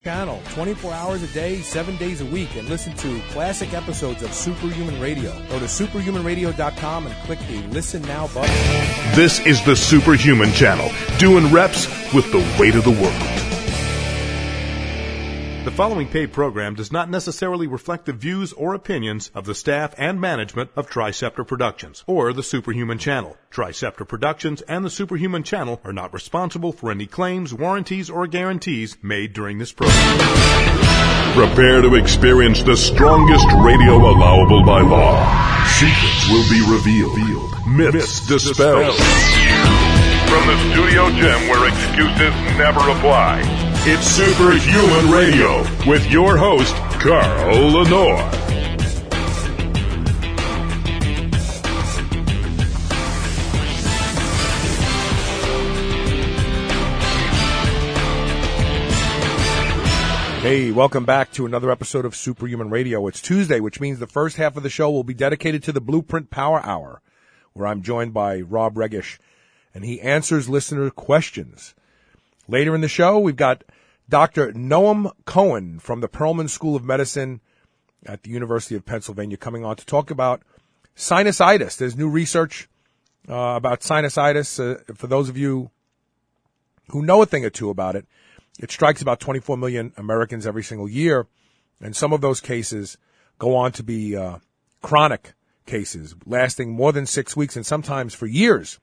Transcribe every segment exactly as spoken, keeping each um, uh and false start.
Channel twenty-four hours a day, seven days a week, and listen to classic episodes of Superhuman Radio. Go to superhuman radio dot com and click the Listen Now button. This is the Superhuman Channel, doing reps with the weight of the world. The following paid program does not necessarily reflect the views or opinions of the staff and management of Triceptor Productions or the Superhuman Channel. Triceptor Productions and the Superhuman Channel are not responsible for any claims, warranties, or guarantees made during this program. Prepare to experience the strongest radio allowable by law. Secrets will be revealed. Myths, Myths dispelled. From the studio gym where excuses never apply. It's Superhuman Radio with your host, Carl Lenore. Hey, welcome back to another episode of Superhuman Radio. It's Tuesday, which means the first half of the show will be dedicated to the Blueprint Power Hour, where I'm joined by Rob Regish, and he answers listener questions. Later in the show, we've got Doctor Noam Cohen from the Perelman School of Medicine at the University of Pennsylvania coming on to talk about sinusitis. There's new research uh, about sinusitis. Uh, for those of you who know a thing or two about it, it strikes about twenty-four million Americans every single year, and some of those cases go on to be uh, chronic cases lasting more than six weeks and sometimes for years,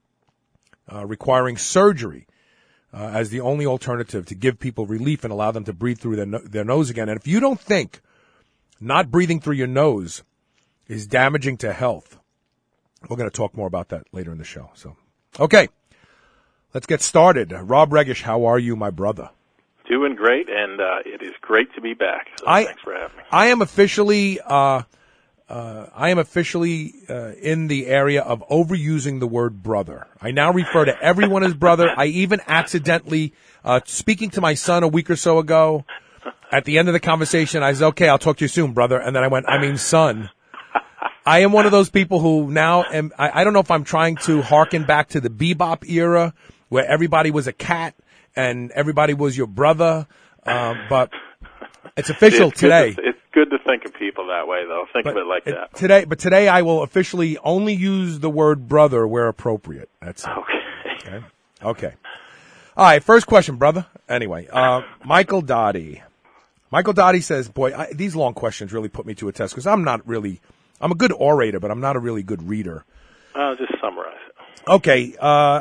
uh, requiring surgery Uh, as the only alternative to give people relief and allow them to breathe through their, no- their nose again. And if you don't think not breathing through your nose is damaging to health, we're going to talk more about that later in the show. So, okay, let's get started. Rob Regish, how are you, my brother? Doing great, and uh, it is great to be back. So I, thanks for having me. I am officially, uh, uh, I am officially uh, in the area of overusing the word brother. I now refer to everyone as brother. I even accidentally, uh, speaking to my son a week or so ago, at the end of the conversation, I said, okay, I'll talk to you soon, brother. And then I went, I mean, son. I am one of those people who now am, I, I don't know if I'm trying to hearken back to the bebop era where everybody was a cat and everybody was your brother. Uh, but it's official it's today. To, it's good to think of people that way, though. Think but of it like it, that. Today, but today I will officially only use the word brother where appropriate. That's it. Okay. Okay. Okay. All right. First question, brother. Anyway, uh, Michael Dottie. Michael Dottie says, boy, I, these long questions really put me to a test because I'm not really, I'm a good orator, but I'm not a really good reader. I'll just summarize it. Okay. Uh,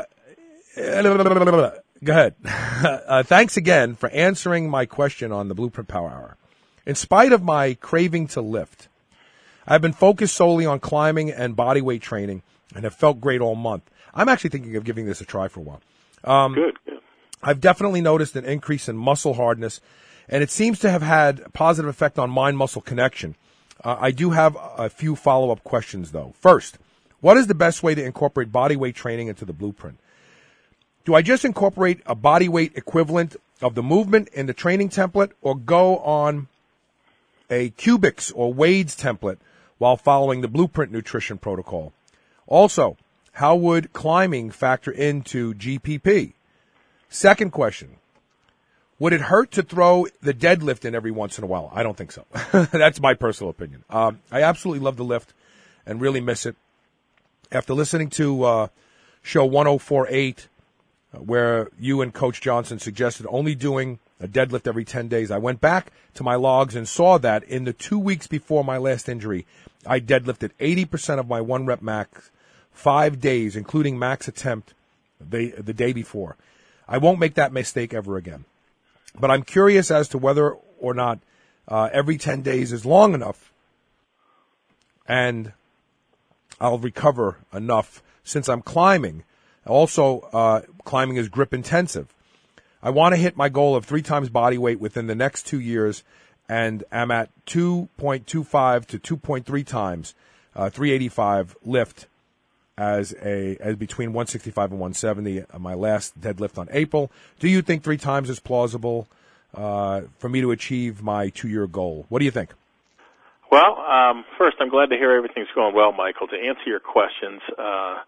go ahead. uh, thanks again for answering my question on the Blueprint Power Hour. In spite of my craving to lift, I've been focused solely on climbing and body weight training and have felt great all month. I'm actually thinking of giving this a try for a while. Um, good, good. I've definitely noticed an increase in muscle hardness, and it seems to have had a positive effect on mind-muscle connection. Uh, I do have a few follow-up questions, though. First, what is the best way to incorporate body weight training into the Blueprint? Do I just incorporate a body weight equivalent of the movement in the training template or go on a Cubics or Wade's template while following the Blueprint nutrition protocol? Also, how would climbing factor into G P P? Second question, would it hurt to throw the deadlift in every once in a while? I don't think so. That's my personal opinion. Um, I absolutely love the lift and really miss it. After listening to uh, show one oh four point eight, where you and Coach Johnson suggested only doing a deadlift every ten days. I went back to my logs and saw that in the two weeks before my last injury, I deadlifted eighty percent of my one rep max, five days, including max attempt the, the day before. I won't make that mistake ever again. But I'm curious as to whether or not uh, every ten days is long enough and I'll recover enough since I'm climbing. Also, uh, climbing is grip intensive. I want to hit my goal of three times body weight within the next two years, and I'm at two point two five to two point three times uh, three eighty-five lift as a as between one sixty-five and one seventy. Uh, my last deadlift on April. Do you think three times is plausible uh, for me to achieve my two-year goal? What do you think? Well, um, first, I'm glad to hear everything's going well, Michael. To answer your questions, uh,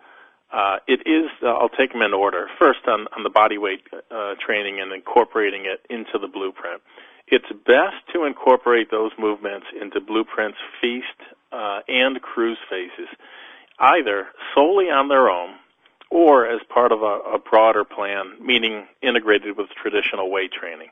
Uh, it is, uh, I'll take them in order. First, on, on the body weight uh, training and incorporating it into the blueprint. It's best to incorporate those movements into Blueprint's feast uh, and cruise phases, either solely on their own or as part of a, a broader plan, meaning integrated with traditional weight training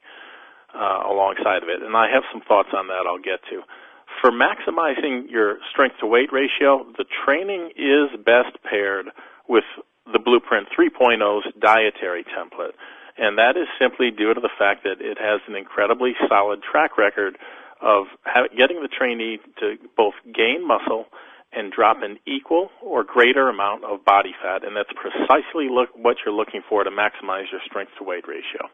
uh, alongside of it. And I have some thoughts on that I'll get to. For maximizing your strength-to-weight ratio, the training is best paired with the Blueprint three point oh's dietary template. And that is simply due to the fact that it has an incredibly solid track record of ha- getting the trainee to both gain muscle and drop an equal or greater amount of body fat, and that's precisely look, what you're looking for to maximize your strength-to-weight ratio.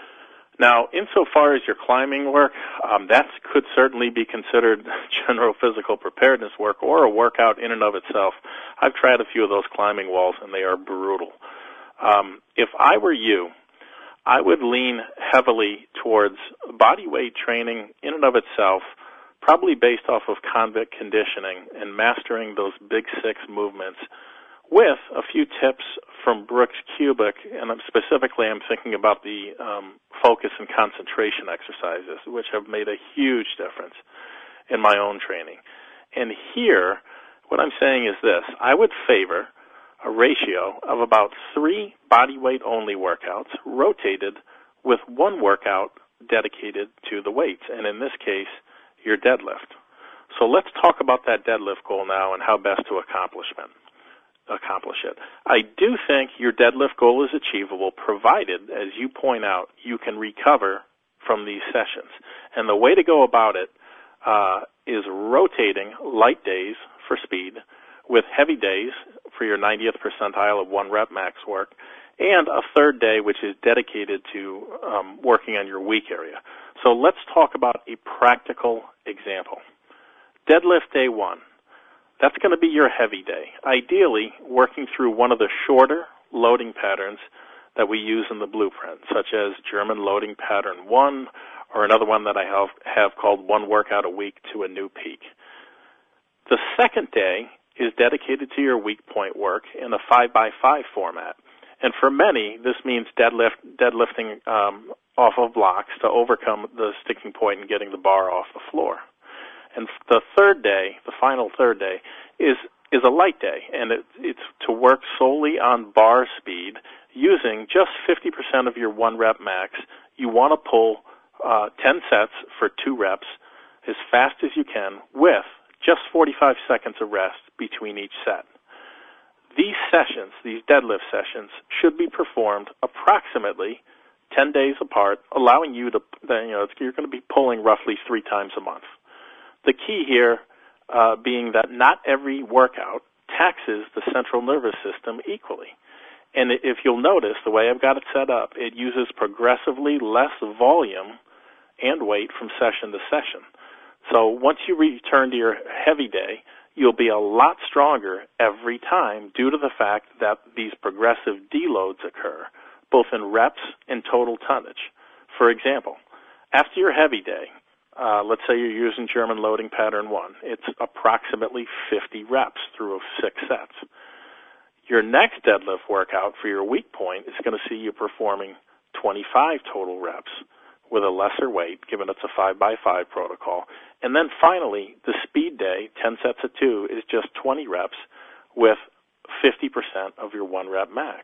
Now, insofar as your climbing work, um, that could certainly be considered general physical preparedness work or a workout in and of itself. I've tried a few of those climbing walls, and they are brutal. Um, if I were you, I would lean heavily towards body weight training in and of itself, probably based off of convict conditioning and mastering those big six movements, with a few tips from Brooks Kubik, and I'm specifically I'm thinking about the um, focus and concentration exercises, which have made a huge difference in my own training. And here, what I'm saying is this: I would favor a ratio of about three body weight only workouts rotated with one workout dedicated to the weights, and in this case, your deadlift. So let's talk about that deadlift goal now and how best to accomplishment. accomplish it. I do think your deadlift goal is achievable, provided, as you point out, you can recover from these sessions. And the way to go about it uh, is rotating light days for speed with heavy days for your ninetieth percentile of one rep max work, and a third day which is dedicated to um, working on your weak area. So let's talk about a practical example. Deadlift day one. That's going to be your heavy day, ideally working through one of the shorter loading patterns that we use in the blueprint, such as German loading pattern one, or another one that I have, have called one workout a week to a new peak. The second day is dedicated to your weak point work in a five by five format. And for many, this means deadlift, deadlifting um, off of blocks to overcome the sticking point and getting the bar off the floor. And the third day, the final third day, is is a light day, and it, it's to work solely on bar speed using just fifty percent of your one rep max. You want to pull uh, ten sets for two reps as fast as you can with just forty-five seconds of rest between each set. These sessions, these deadlift sessions, should be performed approximately ten days apart, allowing you to, you know, you're going to be pulling roughly three times a month. The key here uh, being that not every workout taxes the central nervous system equally. And if you'll notice, the way I've got it set up, it uses progressively less volume and weight from session to session. So once you return to your heavy day, you'll be a lot stronger every time due to the fact that these progressive deloads occur, both in reps and total tonnage. For example, after your heavy day, Uh, let's say you're using German loading pattern one. It's approximately fifty reps through six sets. Your next deadlift workout for your weak point is going to see you performing twenty-five total reps with a lesser weight, given it's a five by five protocol. And then finally, the speed day, ten sets of two, is just twenty reps with fifty percent of your one rep max.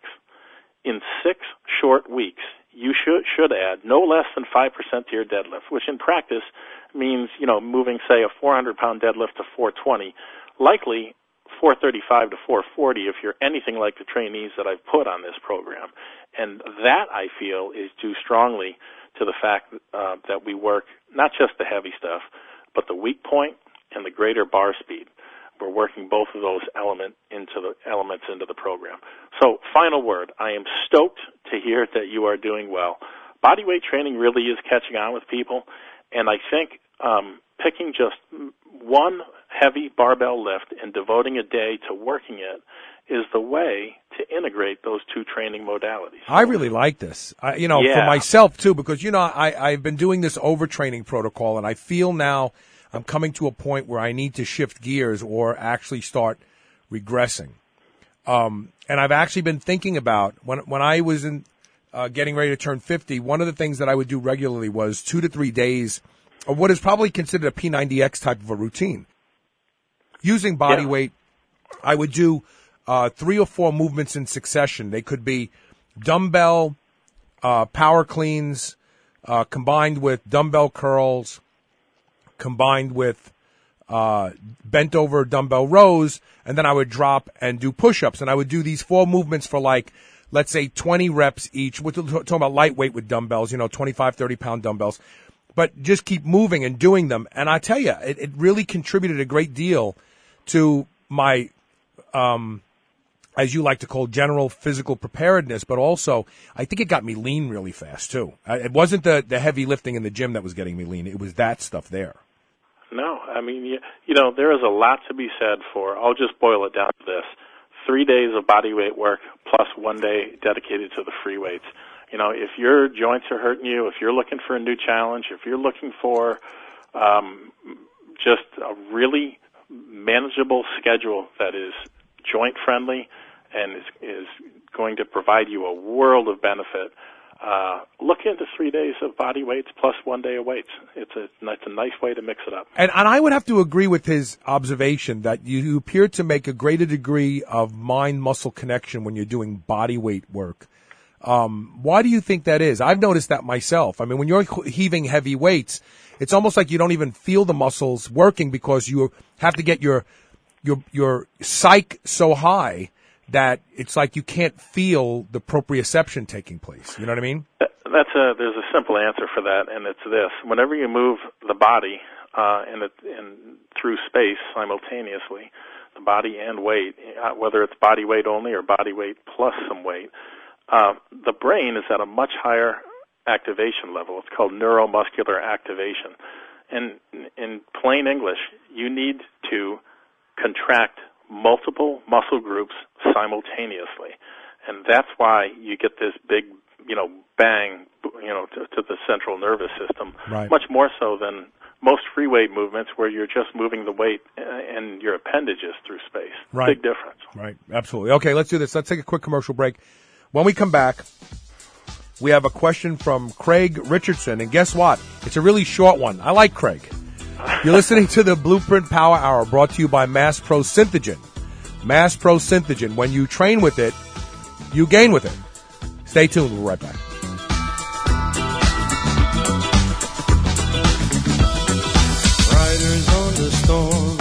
In six short weeks, you should should add no less than five percent to your deadlift, which in practice means, you know, moving, say, a four hundred pound deadlift to four twenty, likely four thirty-five to four forty if you're anything like the trainees that I've put on this program. And that, I feel, is due strongly to the fact uh, that we work not just the heavy stuff, but the weak point and the greater bar speed. We're working both of those element into the elements into the program. So, final word, I am stoked to hear that you are doing well. Bodyweight training really is catching on with people, and I think um, picking just one heavy barbell lift and devoting a day to working it is the way to integrate those two training modalities. I really like this, I, you know, yeah. for myself too, because, you know, I, I've been doing this overtraining protocol, and I feel now I'm coming to a point where I need to shift gears or actually start regressing. Um, and I've actually been thinking about when when I was in uh, getting ready to turn fifty. One of the things that I would do regularly was two to three days of what is probably considered a P ninety X type of a routine. Using body Yeah. weight, I would do uh, three or four movements in succession. They could be dumbbell uh, power cleans uh, combined with dumbbell curls, combined with uh, bent over dumbbell rows, and then I would drop and do push-ups. And I would do these four movements for like, let's say twenty reps each. We're talking about lightweight with dumbbells, you know, twenty-five, thirty pound dumbbells. But just keep moving and doing them. And I tell you, it, it really contributed a great deal to my, um, as you like to call, general physical preparedness. But also, I think it got me lean really fast too. I, it wasn't the, the heavy lifting in the gym that was getting me lean. It was that stuff there. No, I mean, you, you know, there is a lot to be said for, I'll just boil it down to this, three days of body weight work plus one day dedicated to the free weights. You know, if your joints are hurting you, if you're looking for a new challenge, if you're looking for um, just a really manageable schedule that is joint-friendly and is, is going to provide you a world of benefit, Uh, look into three days of body weights plus one day of weights. It's a, it's a nice way to mix it up. And, and I would have to agree with his observation that you, you appear to make a greater degree of mind-muscle connection when you're doing body weight work. Um, why do you think that is? I've noticed that myself. I mean, when you're heaving heavy weights, it's almost like you don't even feel the muscles working because you have to get your your your psyche so high that it's like you can't feel the proprioception taking place. You know what I mean? That's a, there's a simple answer for that, and it's this. Whenever you move the body uh, in, a, in through space simultaneously, the body and weight, uh, whether it's body weight only or body weight plus some weight, uh, the brain is at a much higher activation level. It's called neuromuscular activation. And in plain English, you need to contract multiple muscle groups simultaneously, and that's why you get this big, you know, bang, you know, to, to the central nervous system, right. Much more so than most free weight movements where you're just moving the weight and your appendages through space. Right. Big difference. Right, absolutely. Okay, let's do this. Let's take a quick commercial break. When we come back, we have a question from Craig Richardson, and guess what? It's a really short one. I like Craig. You're listening to the Blueprint Power Hour, brought to you by Mass Pro Synthogen. Mass Pro Synthogen. When you train with it, you gain with it. Stay tuned. We'll be right back. Riders on the storm.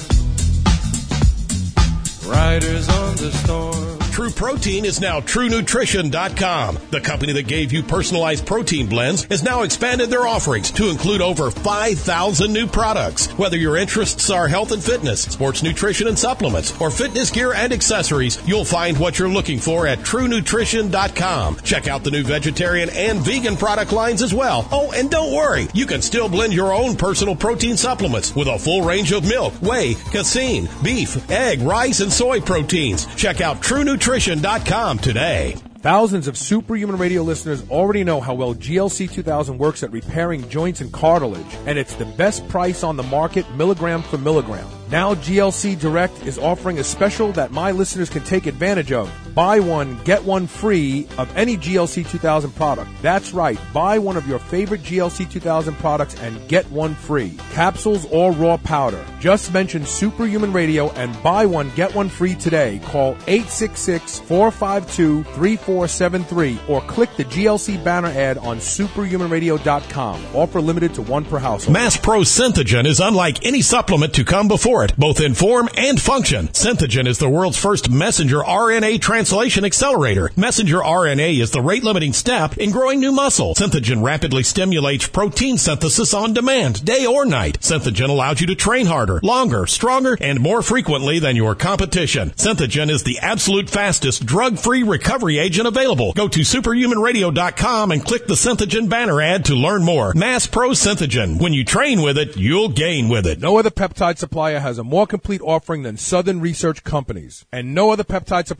Riders on the storm. True Protein is now True Nutrition dot com. The company that gave you personalized protein blends has now expanded their offerings to include over five thousand new products. Whether your interests are health and fitness, sports nutrition and supplements, or fitness gear and accessories, you'll find what you're looking for at True Nutrition dot com. Check out the new vegetarian and vegan product lines as well. Oh, and don't worry, you can still blend your own personal protein supplements with a full range of milk, whey, casein, beef, egg, rice, and soy proteins. Check out True Nutrition dot com today. Thousands of Superhuman Radio listeners already know how well G L C two thousand works at repairing joints and cartilage, and it's the best price on the market, milligram for milligram. Now G L C Direct is offering a special that my listeners can take advantage of. Buy one, get one free of any G L C two thousand product. That's right. Buy one of your favorite G L C two thousand products and get one free. Capsules or raw powder. Just mention Superhuman Radio and buy one, get one free today. Call eight six six, four five two, three four seven three or click the G L C banner ad on superhuman radio dot com. Offer limited to one per household. Mass Pro Synthogen is unlike any supplement to come before it, both in form and function. Synthogen is the world's first messenger R N A translation accelerator. Messenger R N A is the rate-limiting step in growing new muscle. Synthogen rapidly stimulates protein synthesis on demand, day or night. Synthogen allows you to train harder, longer, stronger, and more frequently than your competition. Synthogen is the absolute fastest drug-free recovery agent available. Go to superhuman radio dot com and click the Synthogen banner ad to learn more. Mass Pro Synthogen. When you train with it, you'll gain with it. No other peptide supplier has a more complete offering than Southern Research Companies, and no other peptide supplier can boast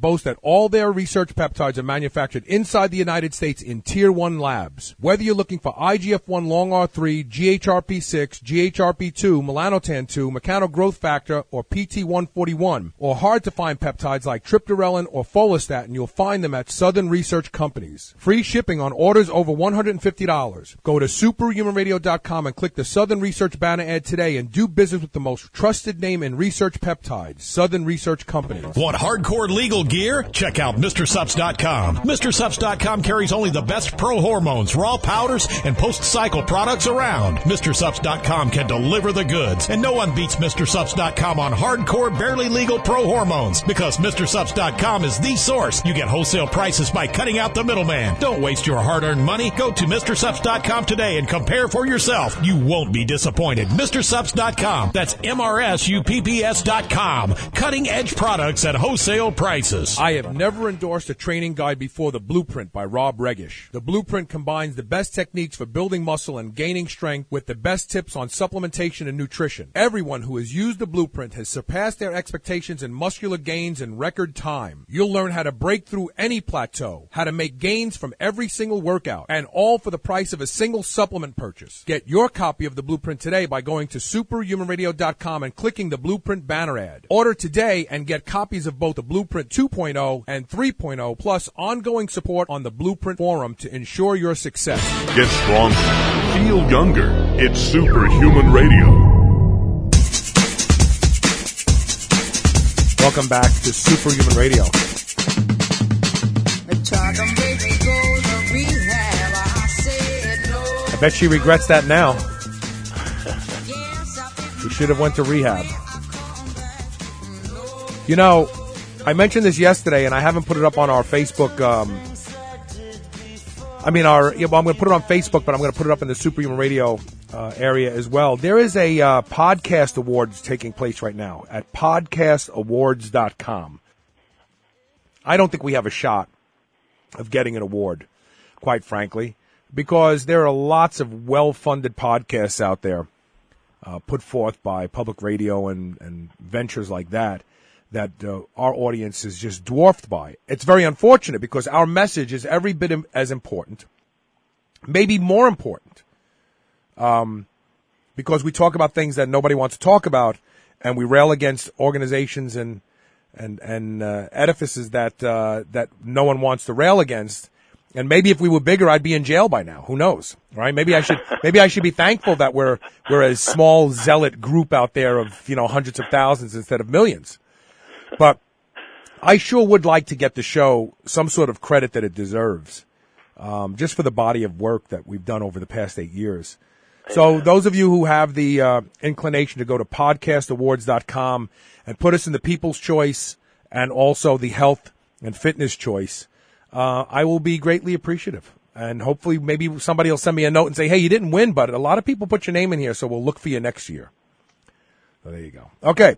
boast that all their research peptides are manufactured inside the United States in Tier one labs. Whether you're looking for I G F one long R three, G H R P six, G H R P two, melanotan two, mechano growth factor, or P T one forty-one, or hard-to-find peptides like triptorelin or follistatin, you'll find them at Southern Research Companies. Free shipping on orders over one hundred fifty dollars. Go to superhuman radio dot com and click the Southern Research banner ad today and do business with the most trusted name in research peptides, Southern Research Companies. Want hardcore legal gear? Check out Mister Supps dot com. Mister Supps dot com carries only the best pro hormones, raw powders, and post-cycle products around. Mister Supps dot com can deliver the goods, and no one beats Mister Supps dot com on hardcore, barely legal pro hormones, because Mister Supps dot com is the source. You get wholesale prices by cutting out the middleman. Don't waste your hard-earned money. Go to Mister Supps dot com today and compare for yourself. You won't be disappointed. Mister Supps dot com. That's M R S U P P S dot com. Cutting-edge products at wholesale prices. I have never endorsed a training guide before the Blueprint by Rob Regish. The Blueprint combines the best techniques for building muscle and gaining strength with the best tips on supplementation and nutrition. Everyone who has used the Blueprint has surpassed their expectations in muscular gains in record time. You'll learn how to break through any plateau, how to make gains from every single workout, and all for the price of a single supplement purchase. Get your copy of the Blueprint today by going to superhuman radio dot com and clicking the Blueprint banner ad. Order today and get copies of both the Blueprint two point oh and three point oh, plus ongoing support on the Blueprint forum to ensure your success. Get stronger. Feel younger. It's Superhuman Radio. Welcome back to Superhuman Radio. I bet she regrets that now. She should have went to rehab. You know, I mentioned this yesterday, and I haven't put it up on our Facebook. Um, I mean, our. Yeah, well, I'm going to put it on Facebook, but I'm going to put it up in the Superhuman Radio uh, area as well. There is a uh, podcast awards taking place right now at podcast awards dot com. I don't think we have a shot of getting an award, quite frankly, because there are lots of well-funded podcasts out there uh, put forth by public radio and, and ventures like that that uh, our audience is just dwarfed by. It's very unfortunate because our message is every bit as important, maybe more important, um, because we talk about things that nobody wants to talk about, and we rail against organizations and and and uh, edifices that uh, that no one wants to rail against. And maybe if we were bigger, I'd be in jail by now. Who knows, right? Maybe I should maybe I should be thankful that we're we're a small zealot group out there of, you know, hundreds of thousands instead of millions. But I sure would like to get the show some sort of credit that it deserves, um, just for the body of work that we've done over the past eight years. So those of you who have the uh, inclination to go to podcast awards dot com and put us in the People's Choice and also the Health and Fitness Choice, uh, I will be greatly appreciative. And hopefully maybe somebody will send me a note and say, hey, you didn't win, but a lot of people put your name in here, so we'll look for you next year. So there you go. Okay.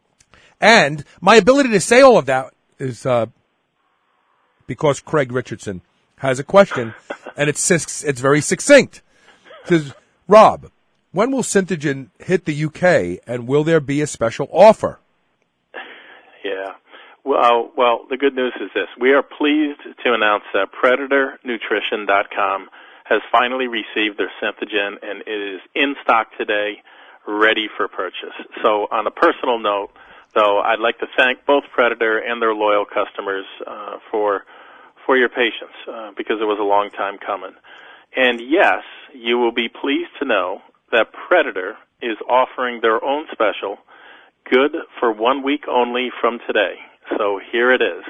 And my ability to say all of that is uh, because Craig Richardson has a question, and it's it's very succinct. It says, Rob, when will Synthegen hit the U K, and will there be a special offer? Yeah. Well, well, the good news is this. We are pleased to announce that Predator Nutrition dot com has finally received their Synthegen, and it is in stock today, ready for purchase. So on a personal note, though, I'd like to thank both Predator and their loyal customers uh, for for your patience, uh, because it was a long time coming. And yes, you will be pleased to know that Predator is offering their own special, good for one week only from today. So here it is.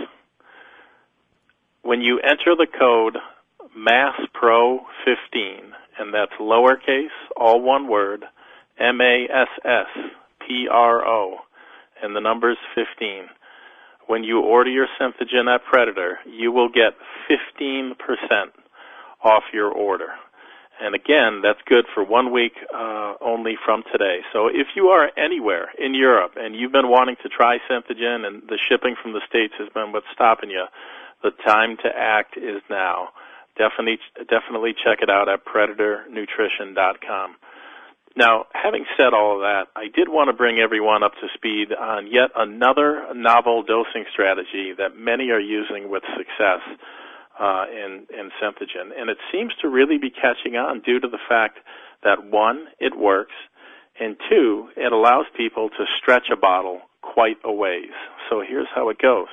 When you enter the code M A S S Pro fifteen, and that's lowercase, all one word, M A S S P R O, and the number's fifteen. When you order your Synthegen at Predator, you will get fifteen percent off your order. And again, that's good for one week uh, only from today. So if you are anywhere in Europe and you've been wanting to try Synthegen and the shipping from the States has been what's stopping you, the time to act is now. Definitely, definitely check it out at Predator Nutrition dot com. Now, having said all of that, I did want to bring everyone up to speed on yet another novel dosing strategy that many are using with success uh, in, in Synthogen. And it seems to really be catching on due to the fact that, one, it works, and two, it allows people to stretch a bottle quite a ways. So here's how it goes.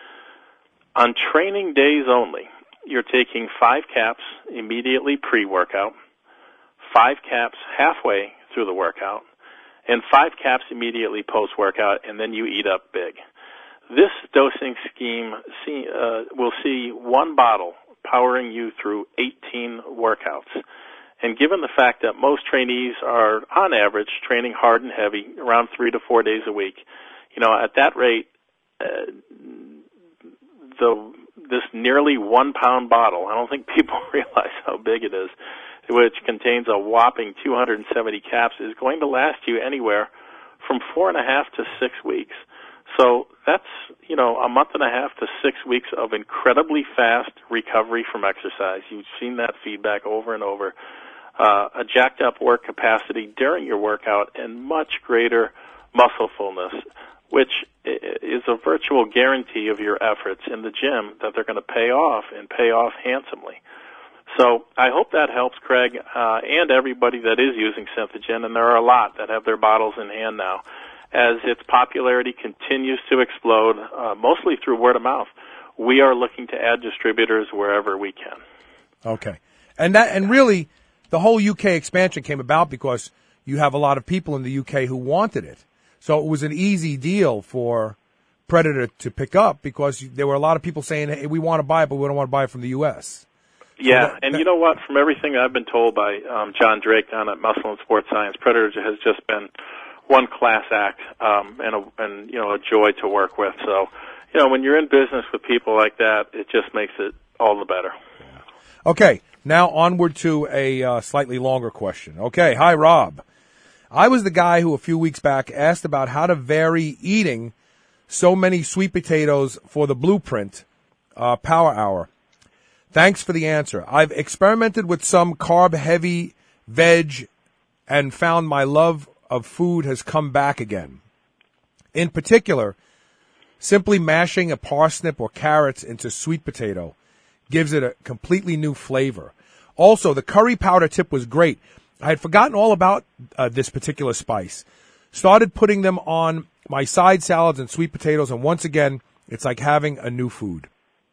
On training days only, you're taking five caps immediately pre-workout, five caps halfway through the workout, and five caps immediately post-workout, and then you eat up big. This dosing scheme see, uh, will see one bottle powering you through eighteen workouts. And given the fact that most trainees are, on average, training hard and heavy around three to four days a week, you know, at that rate, uh, the this nearly one-pound bottle, I don't think people realize how big it is, which contains a whopping two hundred seventy caps, is going to last you anywhere from four and a half to six weeks. So that's, you know, a month and a half to six weeks of incredibly fast recovery from exercise. You've seen that feedback over and over. Uh, a jacked up work capacity during your workout and much greater muscle fullness, which is a virtual guarantee of your efforts in the gym that they're going to pay off and pay off handsomely. So I hope that helps, Craig, uh, and everybody that is using Synthogen, and there are a lot that have their bottles in hand now, as its popularity continues to explode, uh, mostly through word of mouth. We are looking to add distributors wherever we can. Okay. And that, and really, the whole U K expansion came about because you have a lot of people in the U K who wanted it. So it was an easy deal for Predator to pick up because there were a lot of people saying, hey, we want to buy it, but we don't want to buy it from the U S. Yeah, so that, and that, you know what? From everything I've been told by um, John Drake down at Muscle and Sports Science, Predator has just been one class act um, and, a, and, you know, a joy to work with. So, you know, when you're in business with people like that, it just makes it all the better. Yeah. Okay, now onward to a uh, slightly longer question. Okay, hi, Rob. I was the guy who a few weeks back asked about how to vary eating so many sweet potatoes for the Blueprint uh, Power Hour. Thanks for the answer. I've experimented with some carb-heavy veg and found my love of food has come back again. In particular, simply mashing a parsnip or carrots into sweet potato gives it a completely new flavor. Also, the curry powder tip was great. I had forgotten all about uh, this particular spice. Started putting them on my side salads and sweet potatoes, and once again, it's like having a new food.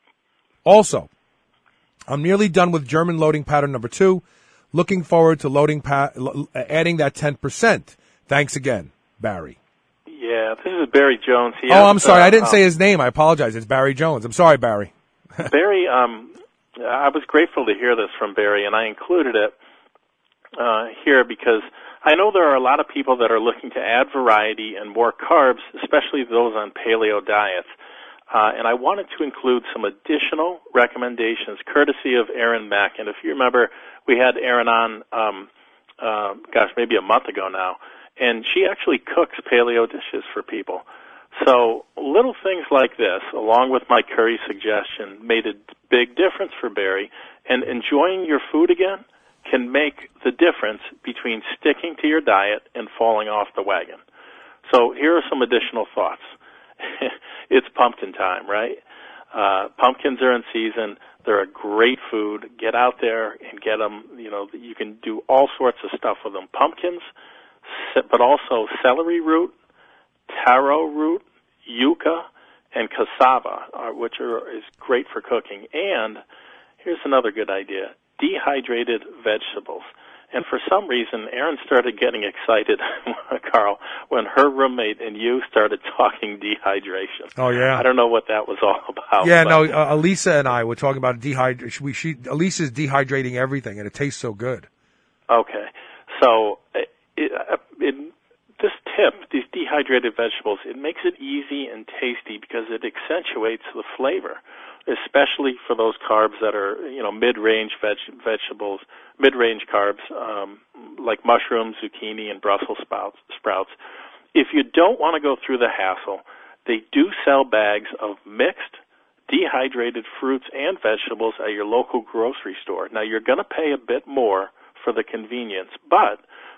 Also, I'm nearly done with German loading pattern number two. Looking forward to loading pa- adding that ten percent. Thanks again, Barry. Yeah, this is Barry Jones. He oh, has, I'm sorry. Uh, I didn't um, say his name. I apologize. It's Barry Jones. I'm sorry, Barry. Barry, um, I was grateful to hear this from Barry, and I included it uh, here because I know there are a lot of people that are looking to add variety and more carbs, especially those on paleo diets. Uh, and I wanted to include some additional recommendations courtesy of Erin Mack. And if you remember, we had Erin on, um, uh, gosh, maybe a month ago now, and she actually cooks paleo dishes for people. So little things like this, along with my curry suggestion, made a big difference for Barry. And enjoying your food again can make the difference between sticking to your diet and falling off the wagon. So here are some additional thoughts. It's pumpkin time, right? Uh, pumpkins are in season. They're a great food. Get out there and get them. You know, you can do all sorts of stuff with them. Pumpkins, but also celery root, taro root, yucca, and cassava, are, which are is great for cooking. And here's another good idea: dehydrated vegetables. And for some reason, Erin started getting excited, Carl, when her roommate and you started talking dehydration. Oh, yeah. I don't know what that was all about. Yeah, but. no, uh, Elisa and I were talking about dehydration. We, she, Elisa's dehydrating everything, and it tastes so good. Okay. So it, it, this tip, these dehydrated vegetables, it makes it easy and tasty because it accentuates the flavor, especially for those carbs that are, you know, mid-range veg- vegetables, mid-range carbs, um, like mushrooms, zucchini, and Brussels sprouts, sprouts. If you don't want to go through the hassle, they do sell bags of mixed, dehydrated fruits and vegetables at your local grocery store. Now, you're going to pay a bit more for the convenience, but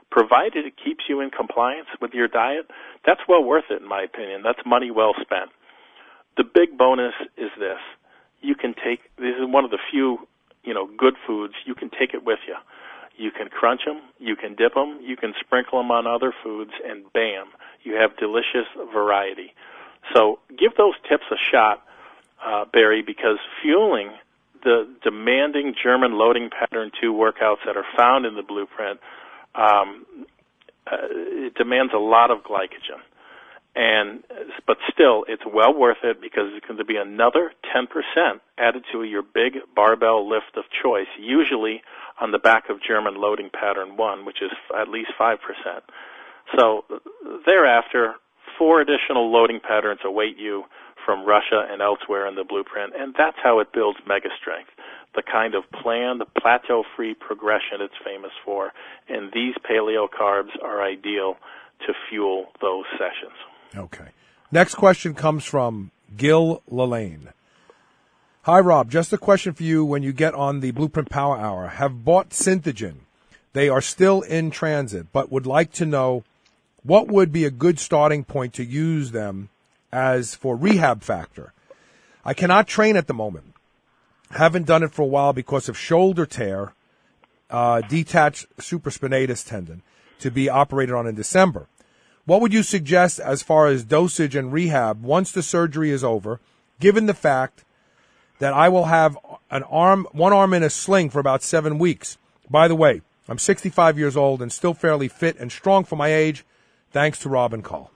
provided it keeps you in compliance with your diet, that's well worth it, in my opinion. That's money well spent. The big bonus is this. You can take, this is one of the few, you know, good foods. You can take it with you. You can crunch them, you can dip them, you can sprinkle them on other foods, and bam, you have delicious variety. So give those tips a shot, uh, Barry, because fueling the demanding German loading pattern two workouts that are found in the blueprint, um, uh, it demands a lot of glycogen. And but still, it's well worth it because it's going to be another ten percent added to your big barbell lift of choice, usually on the back of German loading pattern one, which is at least five percent. So thereafter, four additional loading patterns await you from Russia and elsewhere in the blueprint, and that's how it builds mega strength, the kind of planned, plateau-free progression it's famous for, and these paleo carbs are ideal to fuel those sessions. Okay. Next question comes from Gil Lalane. Hi, Rob. Just a question for you when you get on the Blueprint Power Hour. Have bought Synthogen. They are still in transit, but would like to know what would be a good starting point to use them as for rehab factor. I cannot train at the moment. Haven't done it for a while because of shoulder tear, uh, detached supraspinatus tendon to be operated on in December. What would you suggest as far as dosage and rehab once the surgery is over, given the fact that I will have an arm, one arm in a sling for about seven weeks? By the way, I'm sixty-five years old and still fairly fit and strong for my age, thanks to Rob and Call.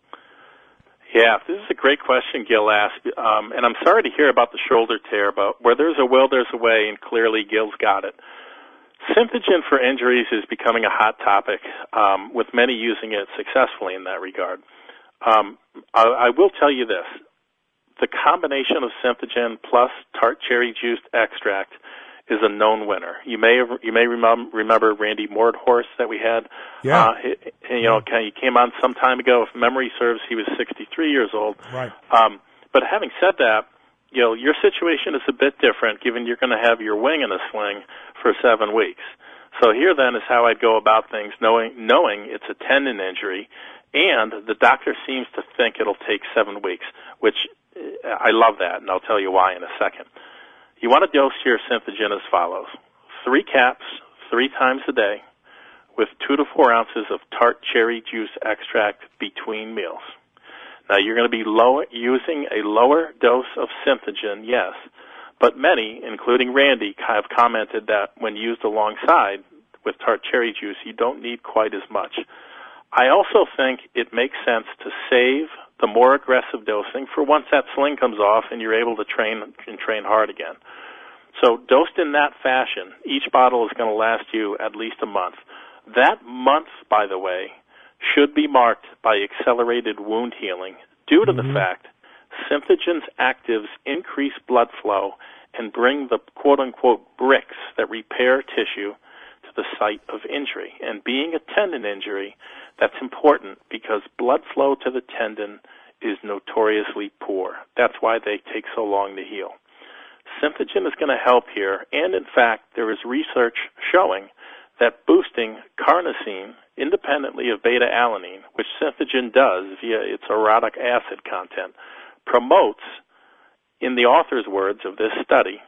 Yeah, this is a great question Gil asked, um, and I'm sorry to hear about the shoulder tear, but where there's a will, there's a way, and clearly Gil's got it. Synthogen for injuries is becoming a hot topic, um, with many using it successfully in that regard. Um, I, I will tell you this. The combination of Synthogen plus tart cherry juice extract is a known winner. You may have, you may remem- remember Randy Mordhorst that we had. Yeah. Uh, he, you know, he came on some time ago. If memory serves, he was sixty-three years old. Right. Um, but having said that, you know, your situation is a bit different, given you're going to have your wing in a sling for seven weeks. So here then is how I'd go about things, knowing knowing it's a tendon injury, and the doctor seems to think it'll take seven weeks, which I love that, and I'll tell you why in a second. You want to dose your Synthogen as follows. Three caps, three times a day, with two to four ounces of tart cherry juice extract between meals. Now, you're going to be low, using a lower dose of Synthogen, yes, but many, including Randy, have commented that when used alongside with tart cherry juice, you don't need quite as much. I also think it makes sense to save the more aggressive dosing for once that sling comes off and you're able to train and train hard again. So dosed in that fashion, each bottle is going to last you at least a month. That month, by the way, should be marked by accelerated wound healing due to mm-hmm. the fact Synthogen's actives increase blood flow and bring the quote-unquote bricks that repair tissue to the site of injury. And being a tendon injury, that's important because blood flow to the tendon is notoriously poor. That's why they take so long to heal. Synthogen is going to help here, and in fact, there is research showing that boosting carnosine independently of beta-alanine, which Synthogen does via its orotic acid content, promotes, in the author's words of this study,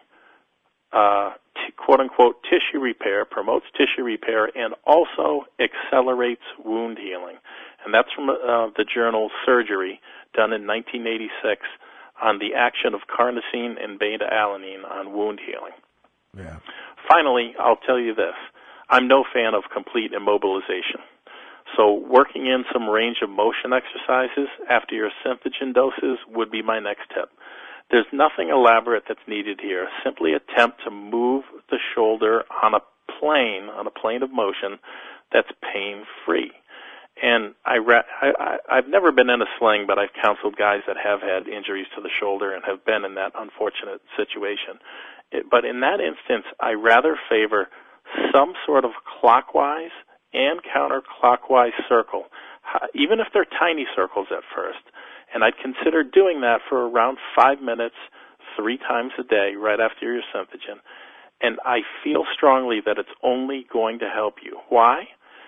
uh, t- quote-unquote tissue repair, promotes tissue repair, and also accelerates wound healing. And that's from uh, the journal Surgery, done in nineteen eighty-six, on the action of carnosine and beta-alanine on wound healing. Yeah. Finally, I'll tell you this. I'm no fan of complete immobilization. So working in some range of motion exercises after your Synthogen doses would be my next tip. There's nothing elaborate that's needed here. Simply attempt to move the shoulder on a plane, on a plane of motion that's pain-free. And I, I, I've never been in a sling, but I've counseled guys that have had injuries to the shoulder and have been in that unfortunate situation. It, but in that instance, I rather favor some sort of clockwise and counterclockwise circle, even if they're tiny circles at first. And I'd consider doing that for around five minutes, three times a day, right after your Synthogen. And I feel strongly that it's only going to help you. Why?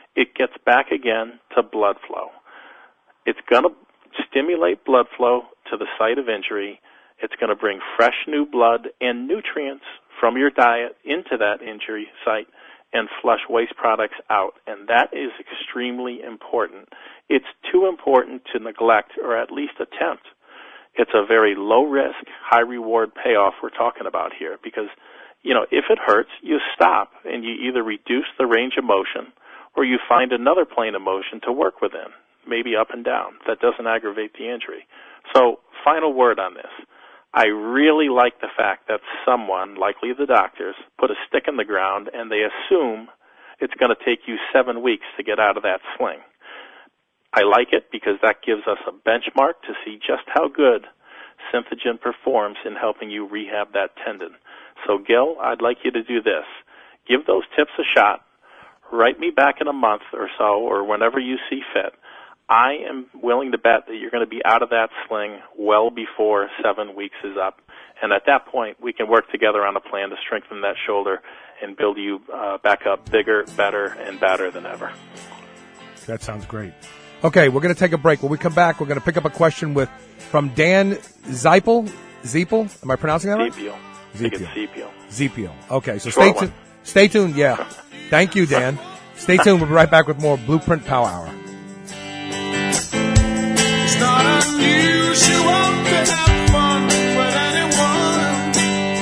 it gets back again to blood flow. It's going to stimulate blood flow to the site of injury. It's going to bring fresh new blood and nutrients from your diet into that injury site and flush waste products out. And that is extremely important. It's too important to neglect or at least attempt. It's a very low-risk, high-reward payoff we're talking about here because, you know, if it hurts, you stop and you either reduce the range of motion or you find another plane of motion to work within, maybe up and down, that doesn't aggravate the injury. So, final word on this. I really like the fact that someone, likely the doctors, put a stick in the ground and they assume it's going to take you seven weeks to get out of that sling. I like it because that gives us a benchmark to see just how good Synthogen performs in helping you rehab that tendon. So, Gil, I'd like you to do this. Give those tips a shot. Write me back in a month or so or whenever you see fit. I am willing to bet that you're going to be out of that sling well before seven weeks is up. And at that point, we can work together on a plan to strengthen that shoulder and build you uh, back up bigger, better, and better than ever. That sounds great. Okay, we're going to take a break. When we come back, we're going to pick up a question with from Dan Zeipel. Zeipel? Am I pronouncing that right? Zepiel. Zepiel. Zepiel. Zepiel. Okay, so Short stay tuned. Stay tuned, yeah. Thank you, Dan. Stay tuned. We'll be right back with more Blueprint Power Hour. It's not unusual to have fun with anyone.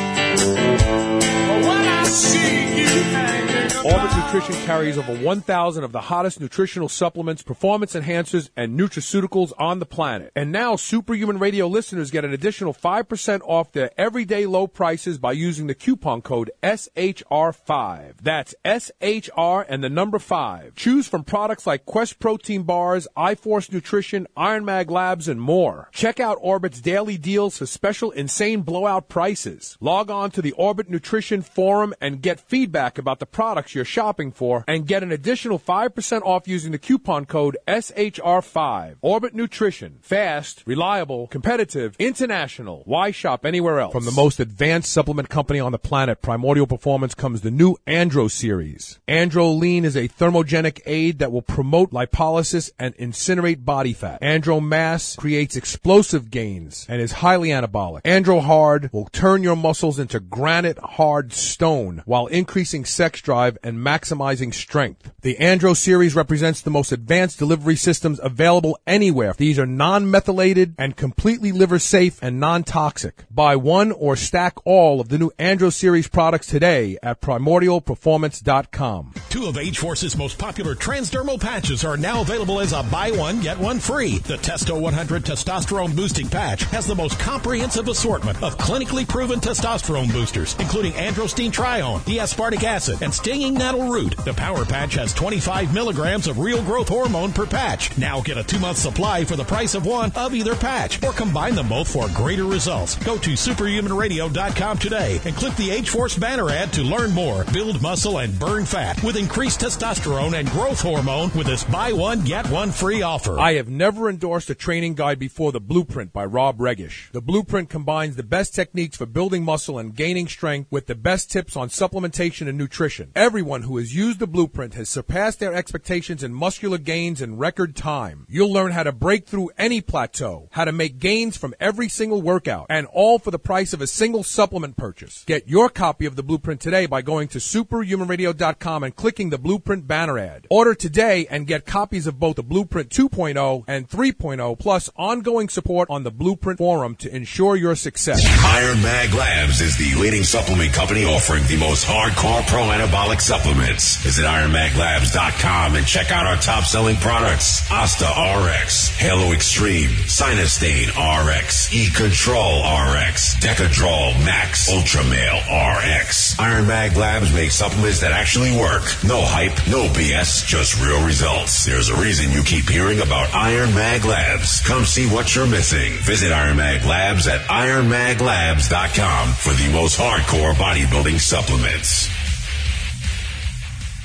But when I see you hanging Orbit Nutrition carries over one thousand of the hottest nutritional supplements, performance enhancers, and nutraceuticals on the planet. And now Superhuman Radio listeners get an additional five percent off their everyday low prices by using the coupon code S H R five. That's S H R and the number five. Choose from products like Quest Protein Bars, iForce Nutrition, Iron Mag Labs, and more. Check out Orbit's daily deals for special insane blowout prices. Log on to the Orbit Nutrition Forum and get feedback about the products you're shopping for and get an additional five percent off using the coupon code S H R five. Orbit Nutrition. Fast, reliable, competitive, international. Why shop anywhere else? From the most advanced supplement company on the planet, Primordial Performance, comes the new Andro series. Andro Lean is a thermogenic aid that will promote lipolysis and incinerate body fat. Andro Mass creates explosive gains and is highly anabolic. Andro Hard will turn your muscles into granite hard stone while increasing sex drive and maximizing strength. The Andro series represents the most advanced delivery systems available anywhere. These are non-methylated and completely liver safe and non-toxic. Buy one or stack all of the new Andro series products today at primordial performance dot com. Two of H-Force's most popular transdermal patches are now available as a buy one, get one free. The Testo one hundred Testosterone Boosting Patch has the most comprehensive assortment of clinically proven testosterone boosters, including androstenedione trione, D-aspartic acid, and stinging nettle root. The Power Patch has twenty-five milligrams of real growth hormone per patch. Now get a two-month supply for the price of one of either patch, or combine them both for greater results. Go to superhuman radio dot com today and click the H-Force banner ad to learn more. Build muscle and burn fat with increased testosterone and growth hormone with this buy one, get one free offer. I have never endorsed a training guide before the Blueprint by Rob Regish. The Blueprint combines the best techniques for building muscle and gaining strength with the best tips on supplementation and nutrition. Everyone who has used the Blueprint has surpassed their expectations in muscular gains in record time. You'll learn how to break through any plateau, how to make gains from every single workout, and all for the price of a single supplement purchase. Get your copy of the Blueprint today by going to superhuman radio dot com and clicking the Blueprint banner ad. Order today and get copies of both the Blueprint two point oh and three point oh, plus ongoing support on the Blueprint forum to ensure your success. Iron Mag Labs is the leading supplement company offering the most hardcore pro-anabolic supplements. Visit iron mag labs dot com and check out our top-selling products. Asta R X, Halo Extreme, Sinustane R X, E-Control R X, Decadrol Max, Ultramale R X. Iron Mag Labs make supplements that actually work. No hype, no B S, just real results. There's a reason you keep hearing about Iron Mag Labs. Come see what you're missing. Visit Iron Mag Labs at iron mag labs dot com for the most hardcore bodybuilding supplements.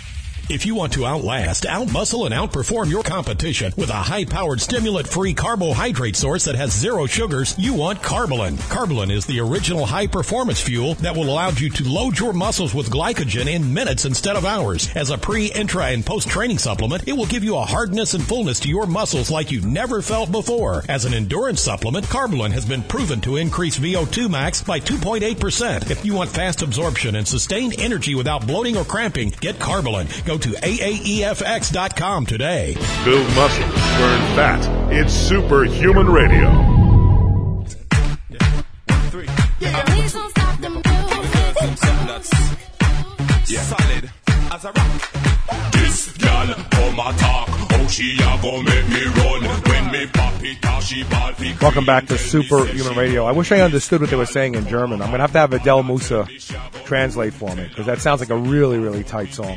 If you want to outlast, outmuscle, and outperform your competition with a high-powered stimulant-free carbohydrate source that has zero sugars, you want Carbolin. Carbolin is the original high-performance fuel that will allow you to load your muscles with glycogen in minutes instead of hours. As a pre, intra, and post-training supplement, it will give you a hardness and fullness to your muscles like you never felt before. As an endurance supplement, Carbolin has been proven to increase V O two max by two point eight percent. If you want fast absorption and sustained energy without bloating or cramping, get Carbolin. Go to A A E F X dot com today. Build muscle, burn fat. It's Superhuman Radio. Please don't stop the music. Yeah. Solid as a rock. This girl, oh my talk, oh she a go make me run. When me pop it out, she ball me. Welcome back to Superhuman Radio. I wish I understood what they were saying in German. I'm going to have to have Adele Musa translate for me, because that sounds like a really, really tight song.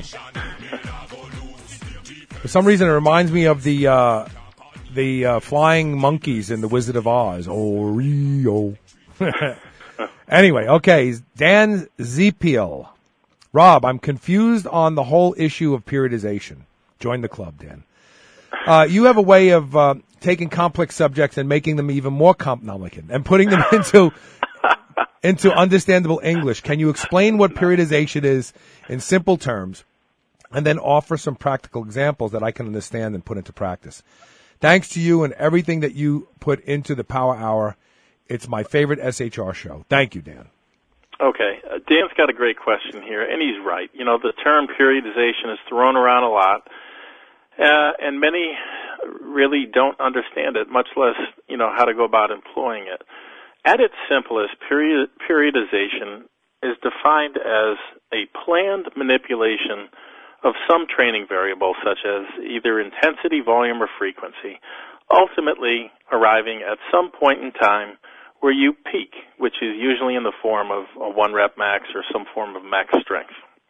For some reason, it reminds me of the uh, the uh, flying monkeys in The Wizard of Oz. Oreo. Anyway, okay, Dan Zepiel. Rob, I'm confused on the whole issue of periodization. Join the club, Dan. Uh, you have a way of uh, taking complex subjects and making them even more complicated and putting them into into understandable English. Can you explain what periodization is in simple terms and then offer some practical examples that I can understand and put into practice? Thanks to you and everything that you put into the Power Hour. It's my favorite S H R show. Thank you, Dan. Okay, uh, Dan's got a great question here, and he's right. You know, the term periodization is thrown around a lot, uh, and many really don't understand it, much less, you know, how to go about employing it. At its simplest, period, periodization is defined as a planned manipulation of some training variable, such as either intensity, volume, or frequency, ultimately arriving at some point in time where you peak, which is usually in the form of a one-rep max or some form of max strength.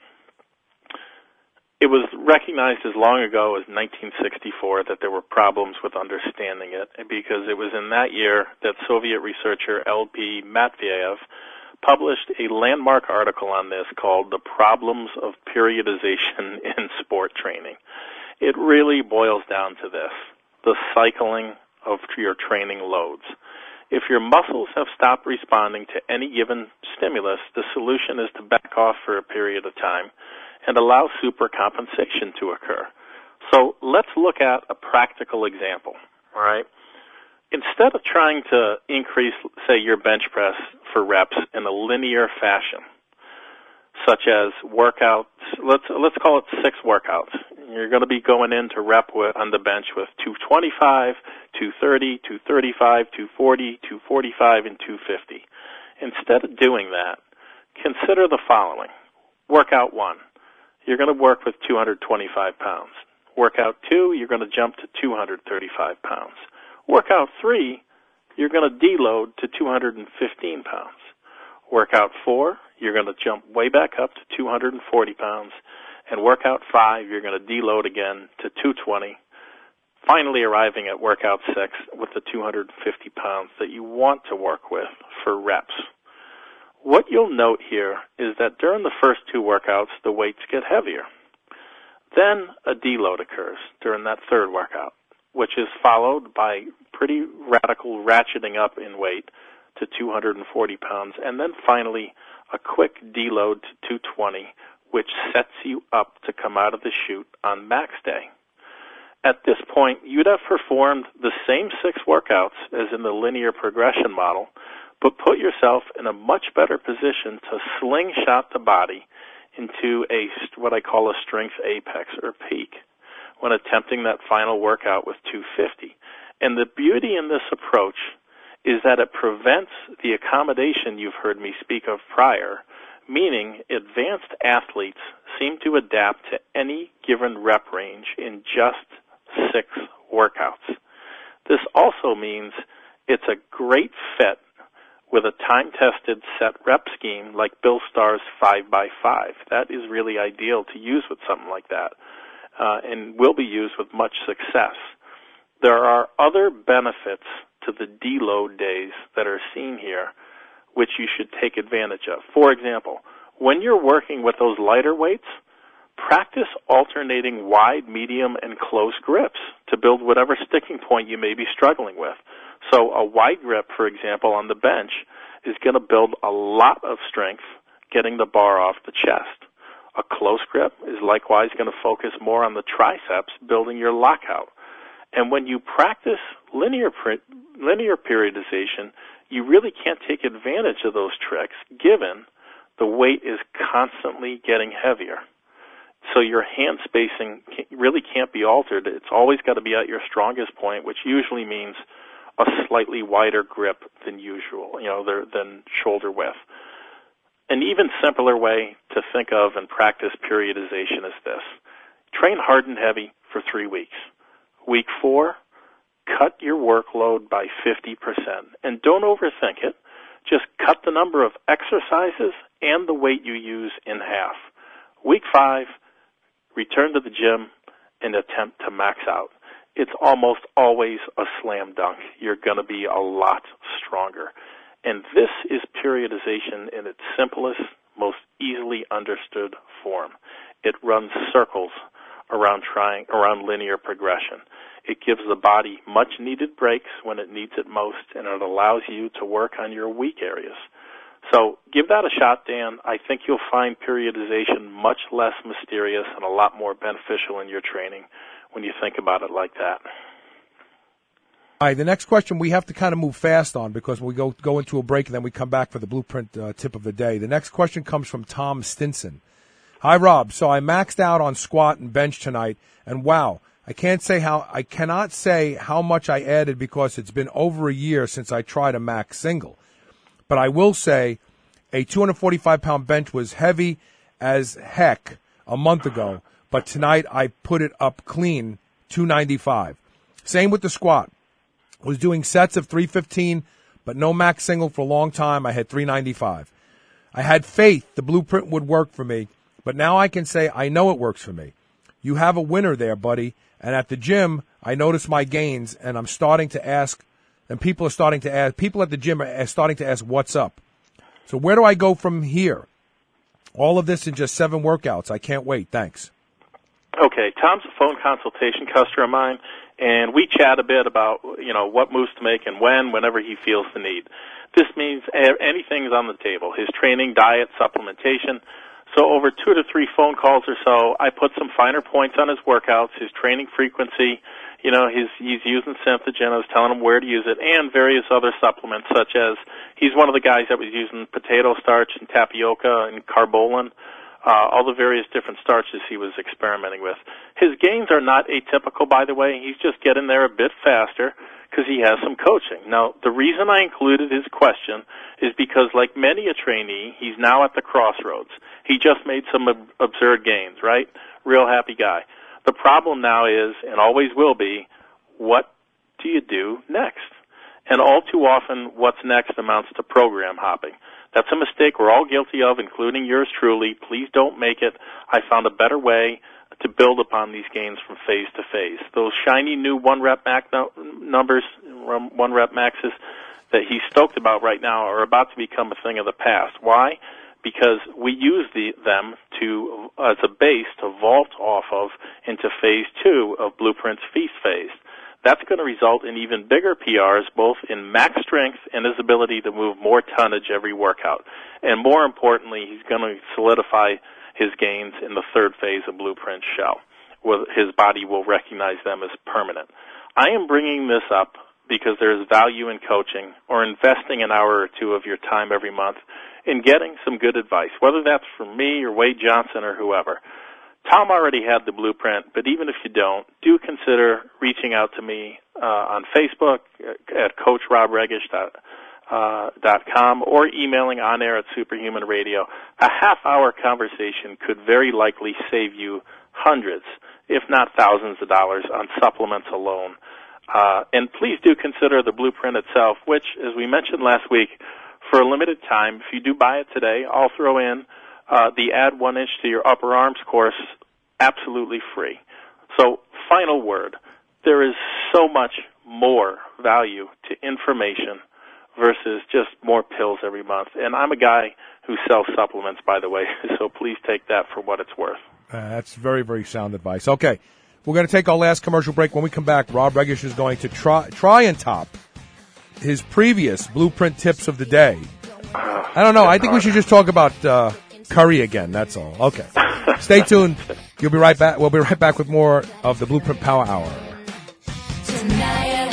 It was recognized as long ago as nineteen sixty-four that there were problems with understanding it, because it was in that year that Soviet researcher L P Matveyev published a landmark article on this called The Problems of Periodization in Sport Training. It really boils down to this: the cycling of your training loads. If your muscles have stopped responding to any given stimulus, the solution is to back off for a period of time and allow supercompensation to occur. So let's look at a practical example, all right? Instead of trying to increase, say, your bench press for reps in a linear fashion, such as workouts, let's let's call it six workouts. You're going to be going in to rep with, on the bench with two twenty-five, two thirty, two thirty-five, two forty, two forty-five, and two fifty. Instead of doing that, consider the following. Workout one, you're going to work with two hundred twenty-five pounds. Workout two, you're going to jump to two hundred thirty-five pounds. Workout three, you're going to deload to two hundred fifteen pounds. Workout four, you're going to jump way back up to two hundred forty pounds. And workout five, you're going to deload again to two twenty, finally arriving at workout six with the two hundred fifty pounds that you want to work with for reps. What you'll note here is that during the first two workouts, the weights get heavier. Then a deload occurs during that third workout, which is followed by pretty radical ratcheting up in weight to two hundred forty pounds, and then finally a quick deload to two twenty, which sets you up to come out of the chute on max day. At this point, you'd have performed the same six workouts as in the linear progression model, but put yourself in a much better position to slingshot the body into a what I call a strength apex or peak when attempting that final workout with two fifty. And the beauty in this approach is that it prevents the accommodation you've heard me speak of prior, meaning advanced athletes seem to adapt to any given rep range in just six workouts. This also means it's a great fit with a time-tested set rep scheme like Bill Starr's five by five. That is really ideal to use with something like that, uh, and will be used with much success. There are other benefits to the deload days that are seen here, which you should take advantage of. For example, when you're working with those lighter weights, practice alternating wide, medium, and close grips to build whatever sticking point you may be struggling with. So a wide grip, for example, on the bench is going to build a lot of strength getting the bar off the chest. A close grip is likewise going to focus more on the triceps, building your lockout. And when you practice linear linear periodization, you really can't take advantage of those tricks given the weight is constantly getting heavier. So your hand spacing really can't be altered. It's always got to be at your strongest point, which usually means a slightly wider grip than usual, you know, than shoulder width. An even simpler way to think of and practice periodization is this. Train hard and heavy for three weeks. Week four, cut your workload by fifty percent. And don't overthink it. Just cut the number of exercises and the weight you use in half. Week five, return to the gym and attempt to max out. It's almost always a slam dunk. You're going to be a lot stronger. And this is periodization in its simplest, most easily understood form. It runs circles around trying, around linear progression. It gives the body much-needed breaks when it needs it most, and it allows you to work on your weak areas. So give that a shot, Dan. I think you'll find periodization much less mysterious and a lot more beneficial in your training when you think about it like that. All right, the next question we have to kind of move fast on because we go go into a break and then we come back for the Blueprint uh, tip of the day. The next question comes from Tom Stinson. Hi, Rob. So I maxed out on squat and bench tonight, and wow, I can't say how I cannot say how much I added because it's been over a year since I tried a max single. But I will say a two hundred forty-five pound bench was heavy as heck a month ago, but tonight I put it up clean, two ninety-five. Same with the squat. I was doing sets of three fifteen, but no max single for a long time. I had three ninety-five. I had faith the Blueprint would work for me, but now I can say I know it works for me. You have a winner there, buddy. And at the gym, I notice my gains, and I'm starting to ask, and people are starting to ask, people at the gym are starting to ask, what's up? So where do I go from here? All of this in just seven workouts. I can't wait. Thanks. Okay, Tom's a phone consultation customer of mine, and we chat a bit about, you know, what moves to make and when, whenever he feels the need. This means anything is on the table, his training, diet, supplementation. So over two to three phone calls or so, I put some finer points on his workouts, his training frequency, you know, his, he's using Synthogen, I was telling him where to use it, and various other supplements such as, he's one of the guys that was using potato starch and tapioca and carbolin, uh, all the various different starches he was experimenting with. His gains are not atypical, by the way. He's just getting there a bit faster because he has some coaching. Now, the reason I included his question is because, like many a trainee, he's now at the crossroads. He just made some ab- absurd gains, right? Real happy guy. The problem now is, and always will be, what do you do next? And all too often, what's next amounts to program hopping. That's a mistake we're all guilty of, including yours truly. Please don't make it. I found a better way to build upon these gains from phase to phase. Those shiny new one-rep max no- numbers, one-rep maxes that he's stoked about right now are about to become a thing of the past. Why? Because we use the, them to as a base to vault off of into phase two of Blueprint's feast phase. That's going to result in even bigger P Rs, both in max strength and his ability to move more tonnage every workout. And more importantly, he's going to solidify his gains in the third phase of Blueprint shell, where his body will recognize them as permanent. I am bringing this up because there is value in coaching or investing an hour or two of your time every month in getting some good advice, whether that's from me or Wade Johnson or whoever. Tom already had the Blueprint, but even if you don't, do consider reaching out to me uh, on Facebook at coach rob regish dot com or emailing on air at Superhuman Radio. A half-hour conversation could very likely save you hundreds, if not thousands of dollars on supplements alone. Uh, and please do consider the Blueprint itself, which, as we mentioned last week, for a limited time, if you do buy it today, I'll throw in uh, the Add One Inch to Your Upper Arms course absolutely free. So, final word, there is so much more value to information versus just more pills every month. And I'm a guy who sells supplements, by the way, so please take that for what it's worth. Uh, that's very, very sound advice. Okay, we're going to take our last commercial break. When we come back, Rob Regish is going to try try and top his previous Blueprint tips of the day. I don't know. I think we should just talk about uh, curry again. That's all. Okay. Stay tuned. You'll be right back. We'll be right back with more of the Blueprint Power Hour. Tonight,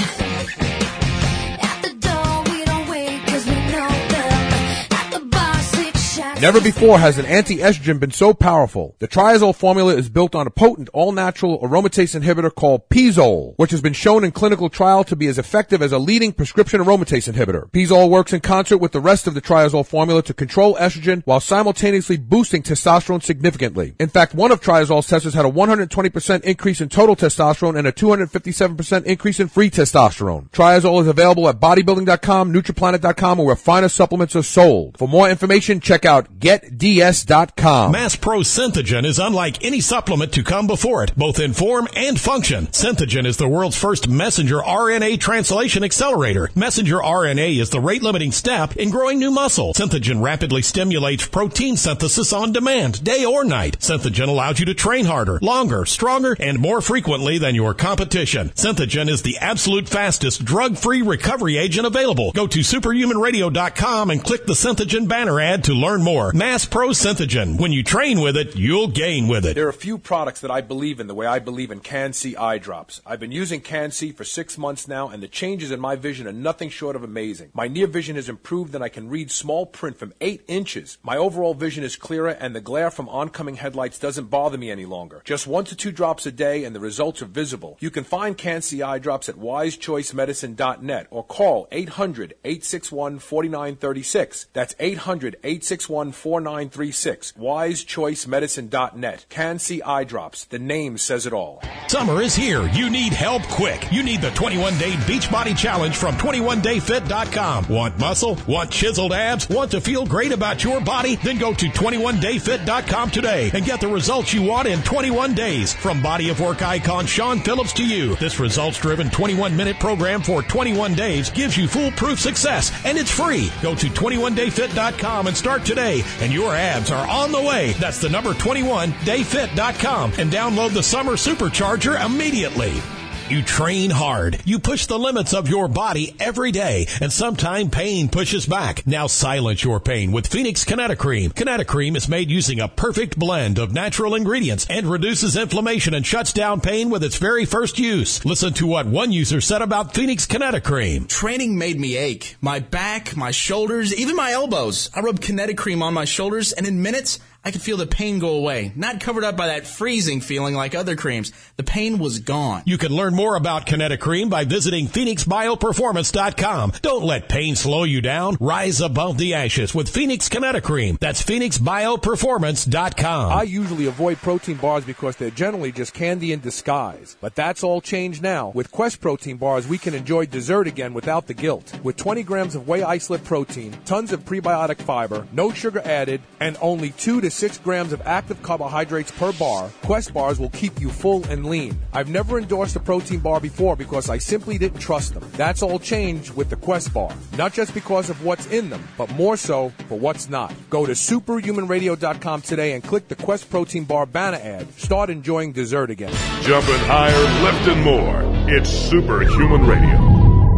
at the door, we don't wait 'cause we know them. At the bar, six shots. Never before has an anti-estrogen been so powerful. The triazole formula is built on a potent, all-natural aromatase inhibitor called Pizole, which has been shown in clinical trial to be as effective as a leading prescription aromatase inhibitor. Pizole works in concert with the rest of the triazole formula to control estrogen while simultaneously boosting testosterone significantly. In fact, one of triazole's testers had a one hundred twenty percent increase in total testosterone and a two hundred fifty-seven percent increase in free testosterone. Triazole is available at bodybuilding dot com, Nutriplanet dot com, or where finer supplements are sold. For more information, check out get d s dot com. Mass Pro Synthogen is unlike any supplement to come before it, both in form and function. Synthogen is the world's first messenger R N A translation accelerator. Messenger R N A is the rate-limiting step in growing new muscle. Synthogen rapidly stimulates protein synthesis on demand, day or night. Synthogen allows you to train harder, longer, stronger, and more frequently than your competition. Synthogen is the absolute fastest drug-free recovery agent available. Go to superhuman radio dot com and click the Synthogen banner ad to learn more. Mass Pro Synthogen. When you train with it, you'll gain with it. There are a few products that I believe in the way I believe in Can-C eye drops. I've been using Can-C for six months now, and the changes in my vision are nothing short of amazing. My near vision has improved, and I can read small print from eight inches. My overall vision is clearer, and the glare from oncoming headlights doesn't bother me any longer. Just one to two drops a day, and the results are visible. You can find Can-C eye drops at wise choice medicine dot net or call eight hundred, eight six one, four nine three six. That's eight hundred, eight six one, four nine three six. wise choice medicine dot net. Can-C eye drops. The name says it all. Summer is here. You need help quick. You need the twenty-one day Beachbody Challenge from twenty-one day fit dot com. Want muscle? Want chiseled abs? Want to feel great about your body? Then go to twenty-one day fit dot com today and get the results you want in twenty-one days. From body of work icon Sean Phillips to you, this results-driven twenty-one minute program for twenty-one days gives you foolproof success, and it's free. Go to twenty-one day fit dot com and start today, and your abs are on the way. That's the number twenty-one day fit dot com, and download the Summer Supercharger immediately. You train hard. You push the limits of your body every day, and sometimes pain pushes back. Now silence your pain with Phoenix Kinetocream. Kinetocream is made using a perfect blend of natural ingredients and reduces inflammation and shuts down pain with its very first use. Listen to what one user said about Phoenix Kinetocream. Training made me ache. My back, my shoulders, even my elbows. I rubbed Kinetocream on my shoulders, and in minutes, I could feel the pain go away, not covered up by that freezing feeling like other creams. The pain was gone. You can learn more about Kinetocream by visiting phoenix bio performance dot com. Don't let pain slow you down. Rise above the ashes with Phoenix Kinetocream. That's phoenix bio performance dot com. I usually avoid protein bars because they're generally just candy in disguise. But that's all changed now. With Quest protein bars, we can enjoy dessert again without the guilt. With twenty grams of whey isolate protein, tons of prebiotic fiber, no sugar added, and only two to six grams of active carbohydrates per bar, Quest bars will keep you full and lean. I've never endorsed a protein bar before because I simply didn't trust them. That's all changed with the Quest bar. Not just because of what's in them, but more so for what's not. Go to superhuman radio dot com today and click the Quest protein bar banner ad. Start enjoying dessert again. Jumping higher, lifting more. It's Superhuman Radio.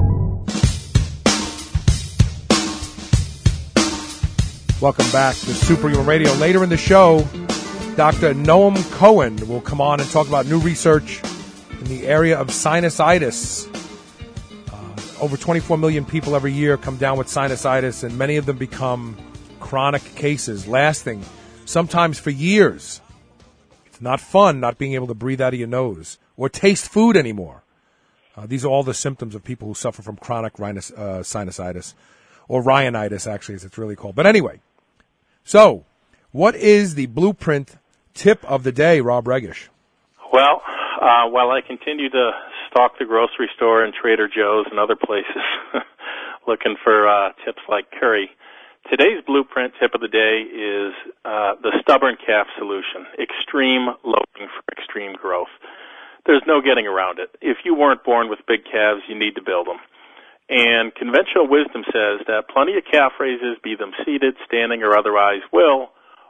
Welcome back to Superhuman Radio. Later in the show, Doctor Noam Cohen will come on and talk about new research in the area of sinusitis. Uh, over twenty-four million people every year come down with sinusitis, and many of them become chronic cases, lasting sometimes for years. It's not fun not being able to breathe out of your nose or taste food anymore. Uh, these are all the symptoms of people who suffer from chronic rhinus, uh, sinusitis, or rhinitis, actually, as it's really called. But anyway, so what is the blueprint tip of the day, Rob Regish? Well, uh, while I continue to stalk the grocery store and Trader Joe's and other places looking for uh, tips like curry, today's blueprint tip of the day is uh, the stubborn calf solution, extreme loading for extreme growth. There's no getting around it. If you weren't born with big calves, you need to build them. And conventional wisdom says that plenty of calf raises, be them seated, standing, or otherwise, will,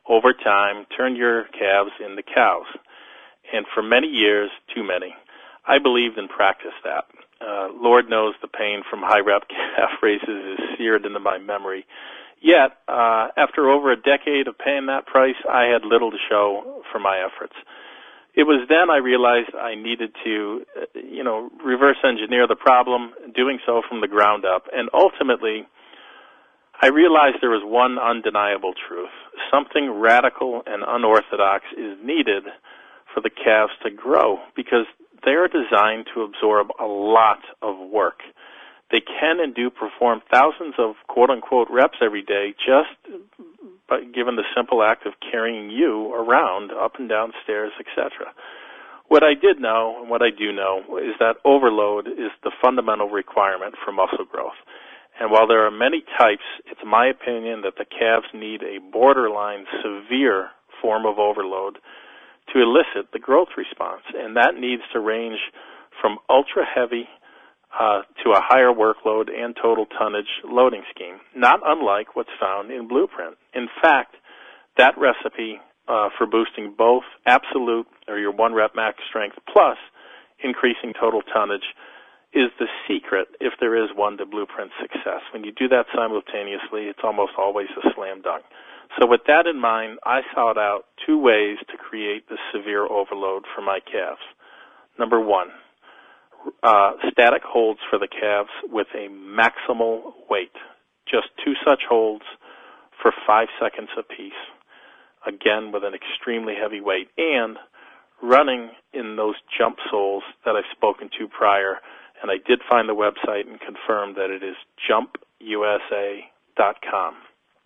over time, turn your calves into cows. And for many years, too many, I believed and practiced that. Uh, Lord knows the pain from high-rep calf races is seared into my memory. Yet, uh, after over a decade of paying that price, I had little to show for my efforts. It was then I realized I needed to, uh, you know, reverse engineer the problem, doing so from the ground up. And ultimately, I realized there was one undeniable truth. Something radical and unorthodox is needed for the calves to grow, because they are designed to absorb a lot of work. They can and do perform thousands of quote-unquote reps every day just by given the simple act of carrying you around up and down stairs, et cetera. What I did know, and what I do know, is that overload is the fundamental requirement for muscle growth. And while there are many types, it's my opinion that the calves need a borderline severe form of overload to elicit the growth response. And that needs to range from ultra-heavy uh, to a higher workload and total tonnage loading scheme, not unlike what's found in Blueprint. In fact, that recipe uh, for boosting both absolute, or your one-rep max strength, plus increasing total tonnage is the secret, if there is one, to Blueprint success. When you do that simultaneously, it's almost always a slam dunk. So with that in mind, I sought out two ways to create the severe overload for my calves. Number one, uh, static holds for the calves with a maximal weight. Just two such holds for five seconds apiece, again with an extremely heavy weight, and running in those jump soles that I've spoken to prior. And I did find the website and confirm that it is jump U S A dot com.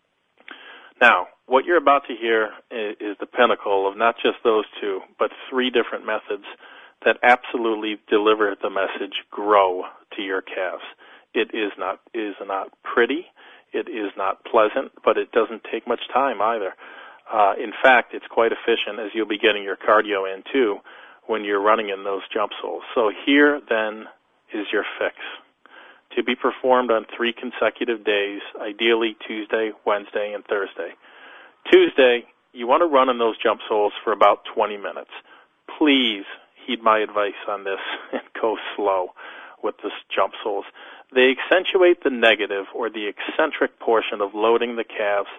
Now, what you're about to hear is the pinnacle of not just those two, but three different methods that absolutely deliver the message, grow, to your calves. It is not, is not pretty, it is not pleasant, but it doesn't take much time either. Uh, in fact, it's quite efficient, as you'll be getting your cardio in too when you're running in those jump soles. So here, then, is your fix, to be performed on three consecutive days, ideally Tuesday, Wednesday, and Thursday. Tuesday, you want to run in those jump soles for about twenty minutes. Please heed my advice on this and go slow with the jump soles. They accentuate the negative, or the eccentric portion of loading the calves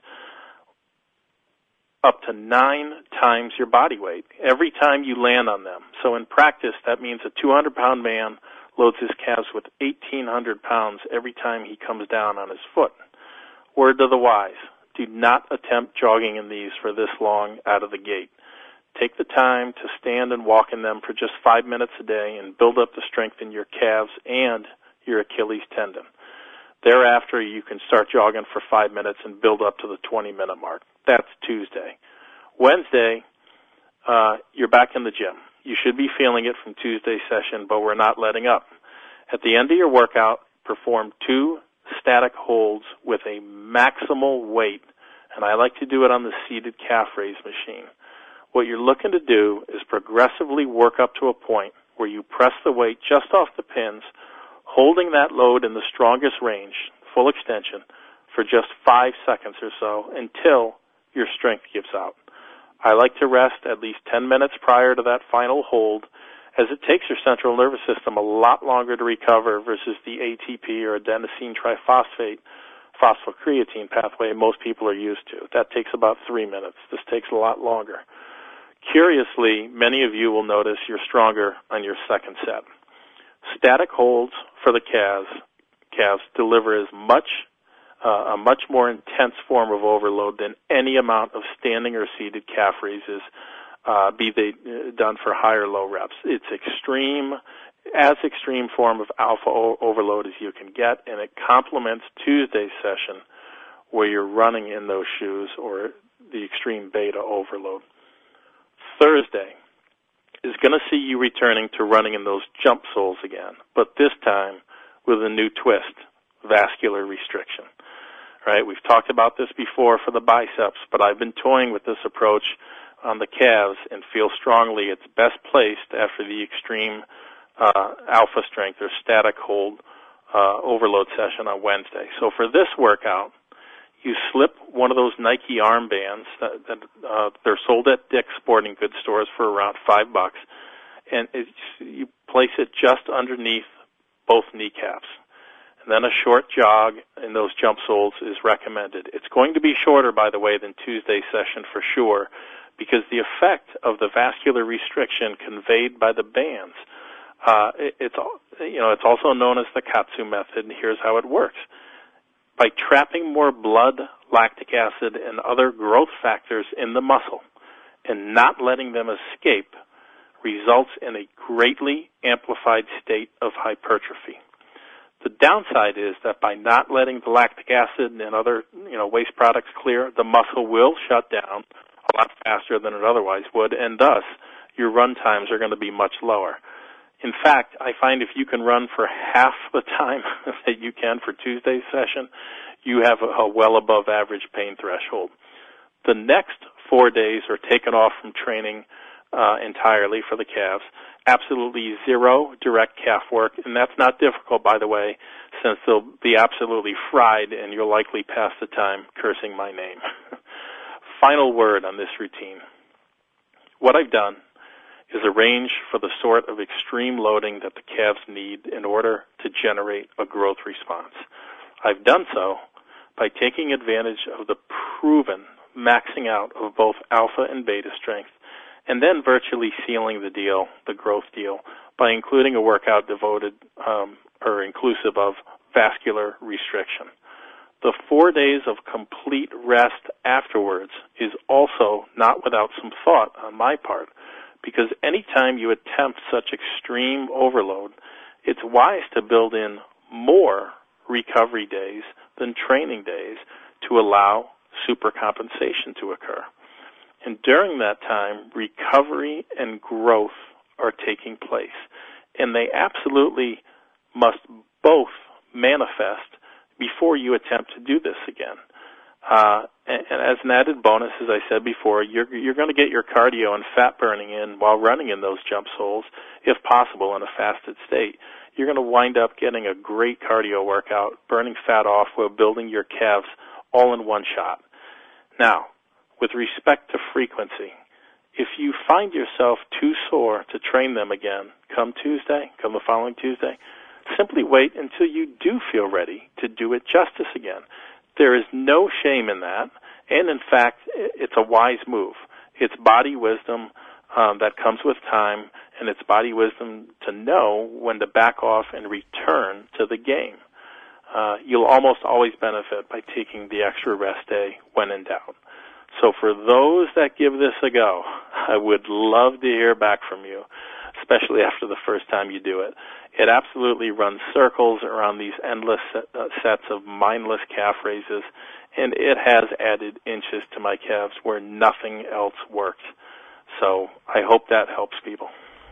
up to nine times your body weight every time you land on them. So in practice, that means a two hundred pound man loads his calves with eighteen hundred pounds every time he comes down on his foot. Word to the wise, do not attempt jogging in these for this long out of the gate. Take the time to stand and walk in them for just five minutes a day and build up the strength in your calves and your Achilles tendon. Thereafter, you can start jogging for five minutes and build up to the twenty minute mark. That's Tuesday. Wednesday, uh, you're back in the gym. You should be feeling it from Tuesday's session, but we're not letting up. At the end of your workout, perform two static holds with a maximal weight, and I like to do it on the seated calf raise machine. What you're looking to do is progressively work up to a point where you press the weight just off the pins, holding that load in the strongest range, full extension, for just five seconds or so until your strength gives out. I like to rest at least ten minutes prior to that final hold, as it takes your central nervous system a lot longer to recover versus the A T P or adenosine triphosphate phosphocreatine pathway most people are used to. That takes about three minutes. This takes a lot longer. Curiously, many of you will notice you're stronger on your second set. Static holds for the calves, calves deliver as much Uh, a much more intense form of overload than any amount of standing or seated calf raises, uh, be they uh, done for high or low reps. It's extreme, as extreme form of alpha o- overload as you can get, and it complements Tuesday's session where you're running in those shoes, or the extreme beta overload. Thursday is going to see you returning to running in those jump soles again, but this time with a new twist, vascular restriction. Right, we've talked about this before for the biceps, but I've been toying with this approach on the calves and feel strongly it's best placed after the extreme uh, alpha strength or static hold uh, overload session on Wednesday. So for this workout, you slip one of those Nike armbands that, that uh, they're sold at Dick's Sporting Goods stores for around five bucks, and it's, you place it just underneath both kneecaps. And then a short jog in those jump soles is recommended. It's going to be shorter, by the way, than Tuesday's session for sure, because the effect of the vascular restriction conveyed by the bands, uh, it, it's you know it's also known as the Katsu method, and here's how it works. By trapping more blood, lactic acid, and other growth factors in the muscle and not letting them escape results in a greatly amplified state of hypertrophy. The downside is that by not letting the lactic acid and other, you know, waste products clear, the muscle will shut down a lot faster than it otherwise would, and thus your run times are going to be much lower. In fact, I find if you can run for half the time that you can for Tuesday's session, you have a, a well above average pain threshold. The next four days are taken off from training uh, entirely for the calves. Absolutely zero direct calf work, and that's not difficult, by the way, since they'll be absolutely fried and you'll likely pass the time cursing my name. Final word on this routine. What I've done is arrange for the sort of extreme loading that the calves need in order to generate a growth response. I've done so by taking advantage of the proven maxing out of both alpha and beta strength, and then virtually sealing the deal, the growth deal, by including a workout devoted um, or inclusive of vascular restriction. The four days of complete rest afterwards is also not without some thought on my part, because any time you attempt such extreme overload, it's wise to build in more recovery days than training days to allow supercompensation to occur. And during that time, recovery and growth are taking place. And they absolutely must both manifest before you attempt to do this again. Uh, and, and as an added bonus, as I said before, you're, you're going to get your cardio and fat burning in while running in those jump soles, if possible, in a fasted state. You're going to wind up getting a great cardio workout, burning fat off while building your calves all in one shot. Now, with respect to frequency, if you find yourself too sore to train them again come Tuesday, come the following Tuesday, simply wait until you do feel ready to do it justice again. There is no shame in that, and in fact, it's a wise move. It's body wisdom um, that comes with time, and it's body wisdom to know when to back off and return to the game. Uh, you'll almost always benefit by taking the extra rest day when in doubt. So for those that give this a go, I would love to hear back from you, especially after the first time you do it. It absolutely runs circles around these endless set, uh, sets of mindless calf raises, and it has added inches to my calves where nothing else worked. So I hope that helps people.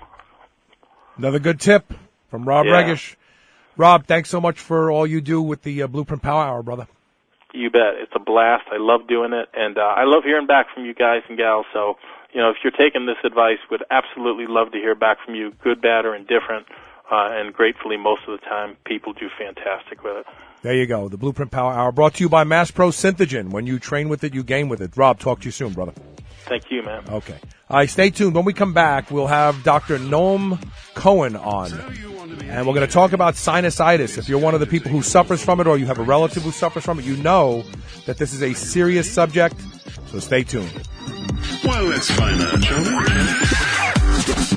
Another good tip from Rob Yeah. Regish. Rob, thanks so much for all you do with the uh, Blueprint Power Hour, brother. You bet. It's a blast. I love doing it, and uh, I love hearing back from you guys and gals. So, you know, if you're taking this advice, would absolutely love to hear back from you, good, bad, or indifferent. Uh, and gratefully, most of the time, people do fantastic with it. There you go. The Blueprint Power Hour brought to you by Mass Pro Synthogen. When you train with it, you gain with it. Rob, talk to you soon, brother. Thank you, man. Okay. All right, stay tuned. When we come back, we'll have Doctor Noam Cohen on. And we're going to talk about sinusitis. If you're one of the people who suffers from it or you have a relative who suffers from it, you know that this is a serious subject. So stay tuned. Well, let's find out, shall we?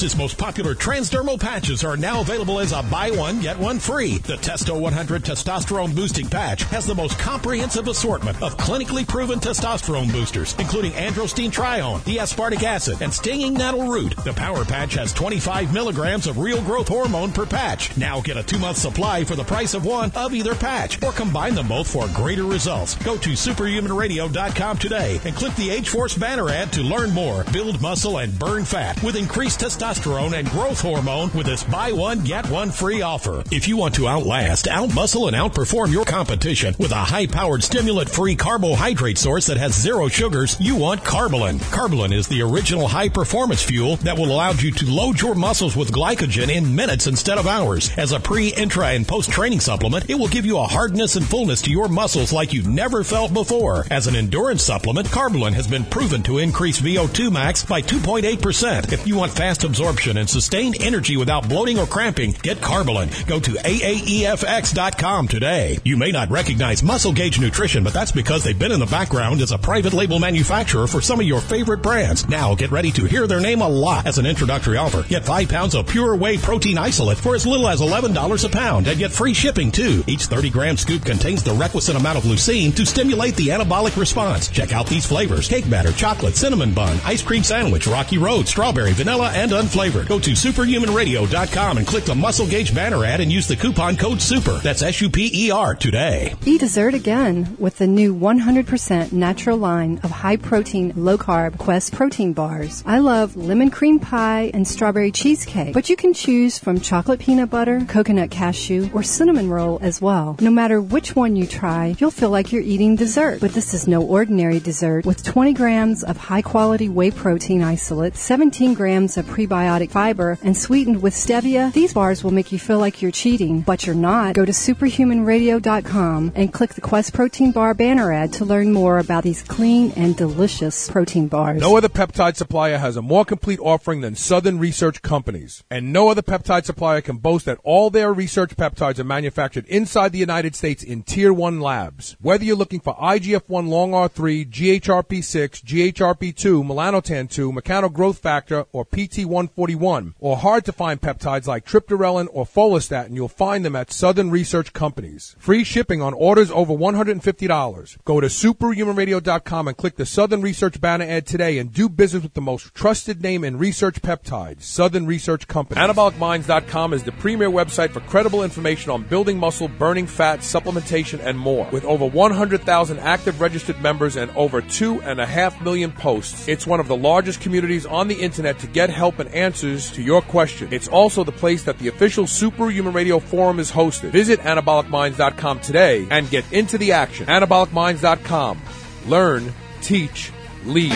Force's most popular transdermal patches are now available as a buy one, get one free. The Testo one hundred Testosterone Boosting Patch has the most comprehensive assortment of clinically proven testosterone boosters, including androstenedione trione, D-aspartic acid, and stinging nettle root. The Power Patch has twenty-five milligrams of real growth hormone per patch. Now get a two-month supply for the price of one of either patch, or combine them both for greater results. Go to superhuman radio dot com today and click the H-Force banner ad to learn more. Build muscle and burn fat with increased testosterone and growth hormone with this buy one, get one free offer. If you want to outlast, outmuscle, and outperform your competition with a high-powered stimulant-free carbohydrate source that has zero sugars, you want Carbolin. Carbolin is the original high-performance fuel that will allow you to load your muscles with glycogen in minutes instead of hours. As a pre, intra, and post-training supplement, it will give you a hardness and fullness to your muscles like you've never felt before. As an endurance supplement, Carbolin has been proven to increase V O two max by two point eight percent. If you want fast absorption and sustained energy without bloating or cramping, get Carbolin. Go to A A E F X dot com today. You may not recognize Muscle Gauge Nutrition, but that's because they've been in the background as a private label manufacturer for some of your favorite brands. Now get ready to hear their name a lot. As an introductory offer, get five pounds of pure whey protein isolate for as little as eleven dollars a pound and get free shipping too. Each thirty gram scoop contains the requisite amount of leucine to stimulate the anabolic response. Check out these flavors: cake batter, chocolate, cinnamon bun, ice cream sandwich, Rocky Road, strawberry, vanilla, and unflavored. Go to superhuman radio dot com and click the Muscle Gauge banner ad and use the coupon code SUPER. That's S U P E R today. Eat dessert again with the new one hundred percent natural line of high-protein, low-carb Quest protein bars. I love lemon cream pie and strawberry cheesecake, but you can choose from chocolate peanut butter, coconut cashew, or cinnamon roll as well. No matter which one you try, you'll feel like you're eating dessert. But this is no ordinary dessert. With twenty grams of high-quality whey protein isolate, seventeen grams of prebiotic fiber, and sweetened with stevia, these bars will make you feel like you're cheating, but you're not. Go to superhuman radio dot com and click the Quest Protein Bar banner ad to learn more about these clean and delicious protein bars. No other peptide supplier has a more complete offering than Southern Research Companies. And no other peptide supplier can boast that all their research peptides are manufactured inside the United States in Tier one labs. Whether you're looking for I G F one long R three, G H R P six, G H R P two, melanotan two, mechano growth factor, or P T one forty-one, or hard to find peptides like triptorelin or follistatin, you'll find them at Southern Research Companies. Free shipping on orders over one hundred fifty dollars. Go to superhuman radio dot com and click the Southern Research banner ad today and do business with the most trusted name in research peptides, Southern Research Company. anabolic minds dot com is the premier website for credible information on building muscle, burning fat, supplementation, and more. With over one hundred thousand active registered members and over two and a half million posts, it's one of the largest communities on the internet to get help and answers to your questions. It's also the place that the official Superhuman Radio Forum is hosted. Visit anabolic minds dot com today and get into the action. anabolic minds dot com. Learn, teach, lead.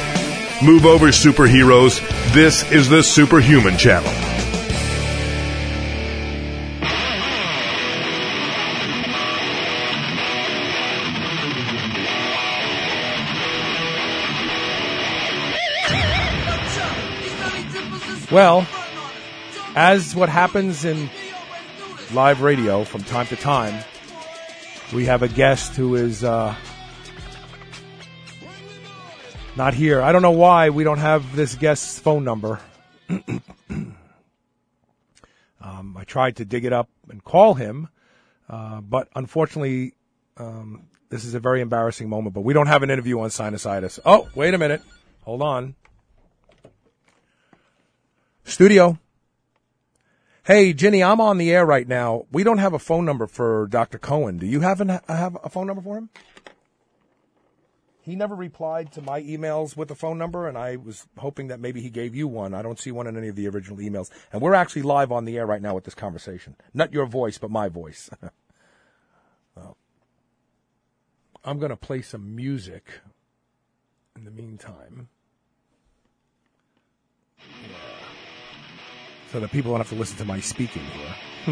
Move over, superheroes. This is the Superhuman Channel. Well, as what happens in live radio from time to time, we have a guest who is uh, not here. I don't know why we don't have this guest's phone number. um, I tried to dig it up and call him, uh, but unfortunately, um, this is a very embarrassing moment, but we don't have an interview on sinusitis. Oh, wait a minute. Hold on. Studio. Hey, Ginny, I'm on the air right now. We don't have a phone number for Doctor Cohen. Do you have, an, have a phone number for him? He never replied to my emails with a phone number, and I was hoping that maybe he gave you one. I don't see one in any of the original emails. And we're actually live on the air right now with this conversation. Not your voice, but my voice. Well, I'm going to play some music in the meantime. Yeah. So that people don't have to listen to my speaking here.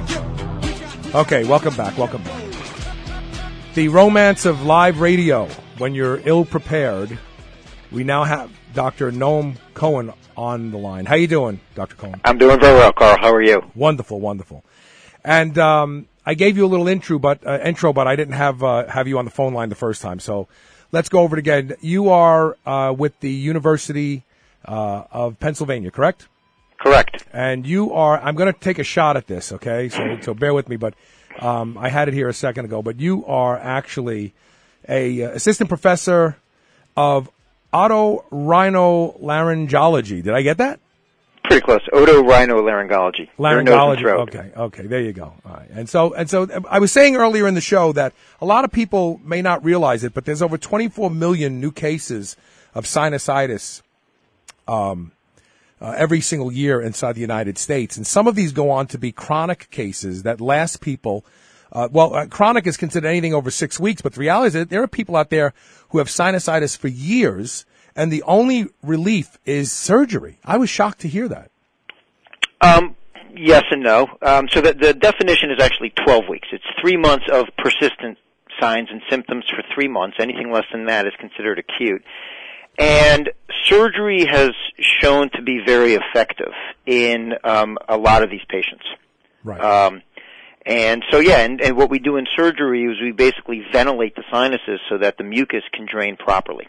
Okay, welcome back, welcome back. The romance of live radio. when you're ill prepared, we now have Doctor Noam Cohen on the line. How you doing, Doctor Cohen? I'm doing very well, Carl. How are you? Wonderful, wonderful. And um, I gave you a little intro, but uh, intro, but I didn't have uh, have you on the phone line the first time. So let's go over it again. You are uh, with the University uh, of Pennsylvania, correct? Correct. And you are. I'm going to take a shot at this, okay? So so bear with me, but um, I had it here a second ago. But you are actually a uh, assistant professor of otorhinolaryngology. Did I get that? Pretty close. Otorhinolaryngology. Laryngology. Okay, okay, there you go. All right. And so, and so, I was saying earlier in the show that a lot of people may not realize it, but there's over twenty-four million new cases of sinusitis um, uh, every single year inside the United States, and some of these go on to be chronic cases that last people. Uh, well, uh, chronic is considered anything over six weeks, but the reality is that there are people out there who have sinusitis for years, and the only relief is surgery. I was shocked to hear that. Um, yes and no. Um, so the, the definition is actually twelve weeks. It's three months of persistent signs and symptoms for three months. Anything less than that is considered acute. And surgery has shown to be very effective in um, a lot of these patients. Right. Um, And so, yeah, and, and what we do in surgery is we basically ventilate the sinuses so that the mucus can drain properly.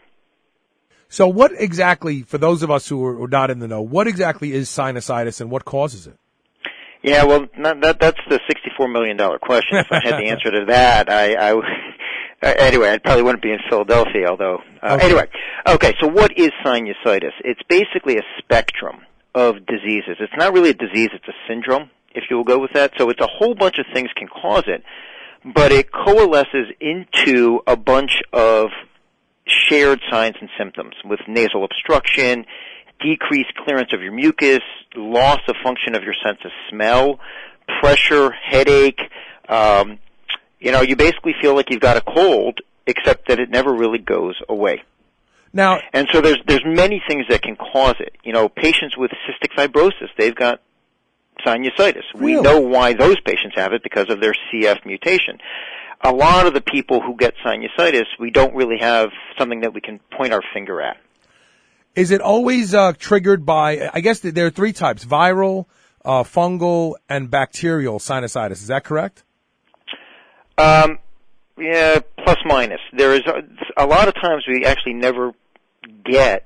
So what exactly, for those of us who are, who are not in the know, what exactly is sinusitis and what causes it? Yeah, well, not, that, that's the sixty-four million dollars question. If I had the answer to that, I, I anyway, I probably wouldn't be in Philadelphia, although, uh, Okay. anyway. Okay, so what is sinusitis? It's basically a spectrum of diseases. It's not really a disease, it's a syndrome, if you will go with that. So it's a whole bunch of things can cause it, but it coalesces into a bunch of shared signs and symptoms with nasal obstruction, decreased clearance of your mucus, loss of function of your sense of smell, pressure, headache. Um, you know, you basically feel like you've got a cold, except that it never really goes away. Now, and so there's there's many things that can cause it. You know, patients with cystic fibrosis, they've got sinusitis. Really? We know why those patients have it because of their C F mutation. A lot of the people who get sinusitis, we don't really have something that we can point our finger at. is it always uh, triggered by, I guess there are three types, viral, uh, fungal, and bacterial sinusitis. Is that correct? Um, yeah, plus minus. There is a, a lot of times we actually never get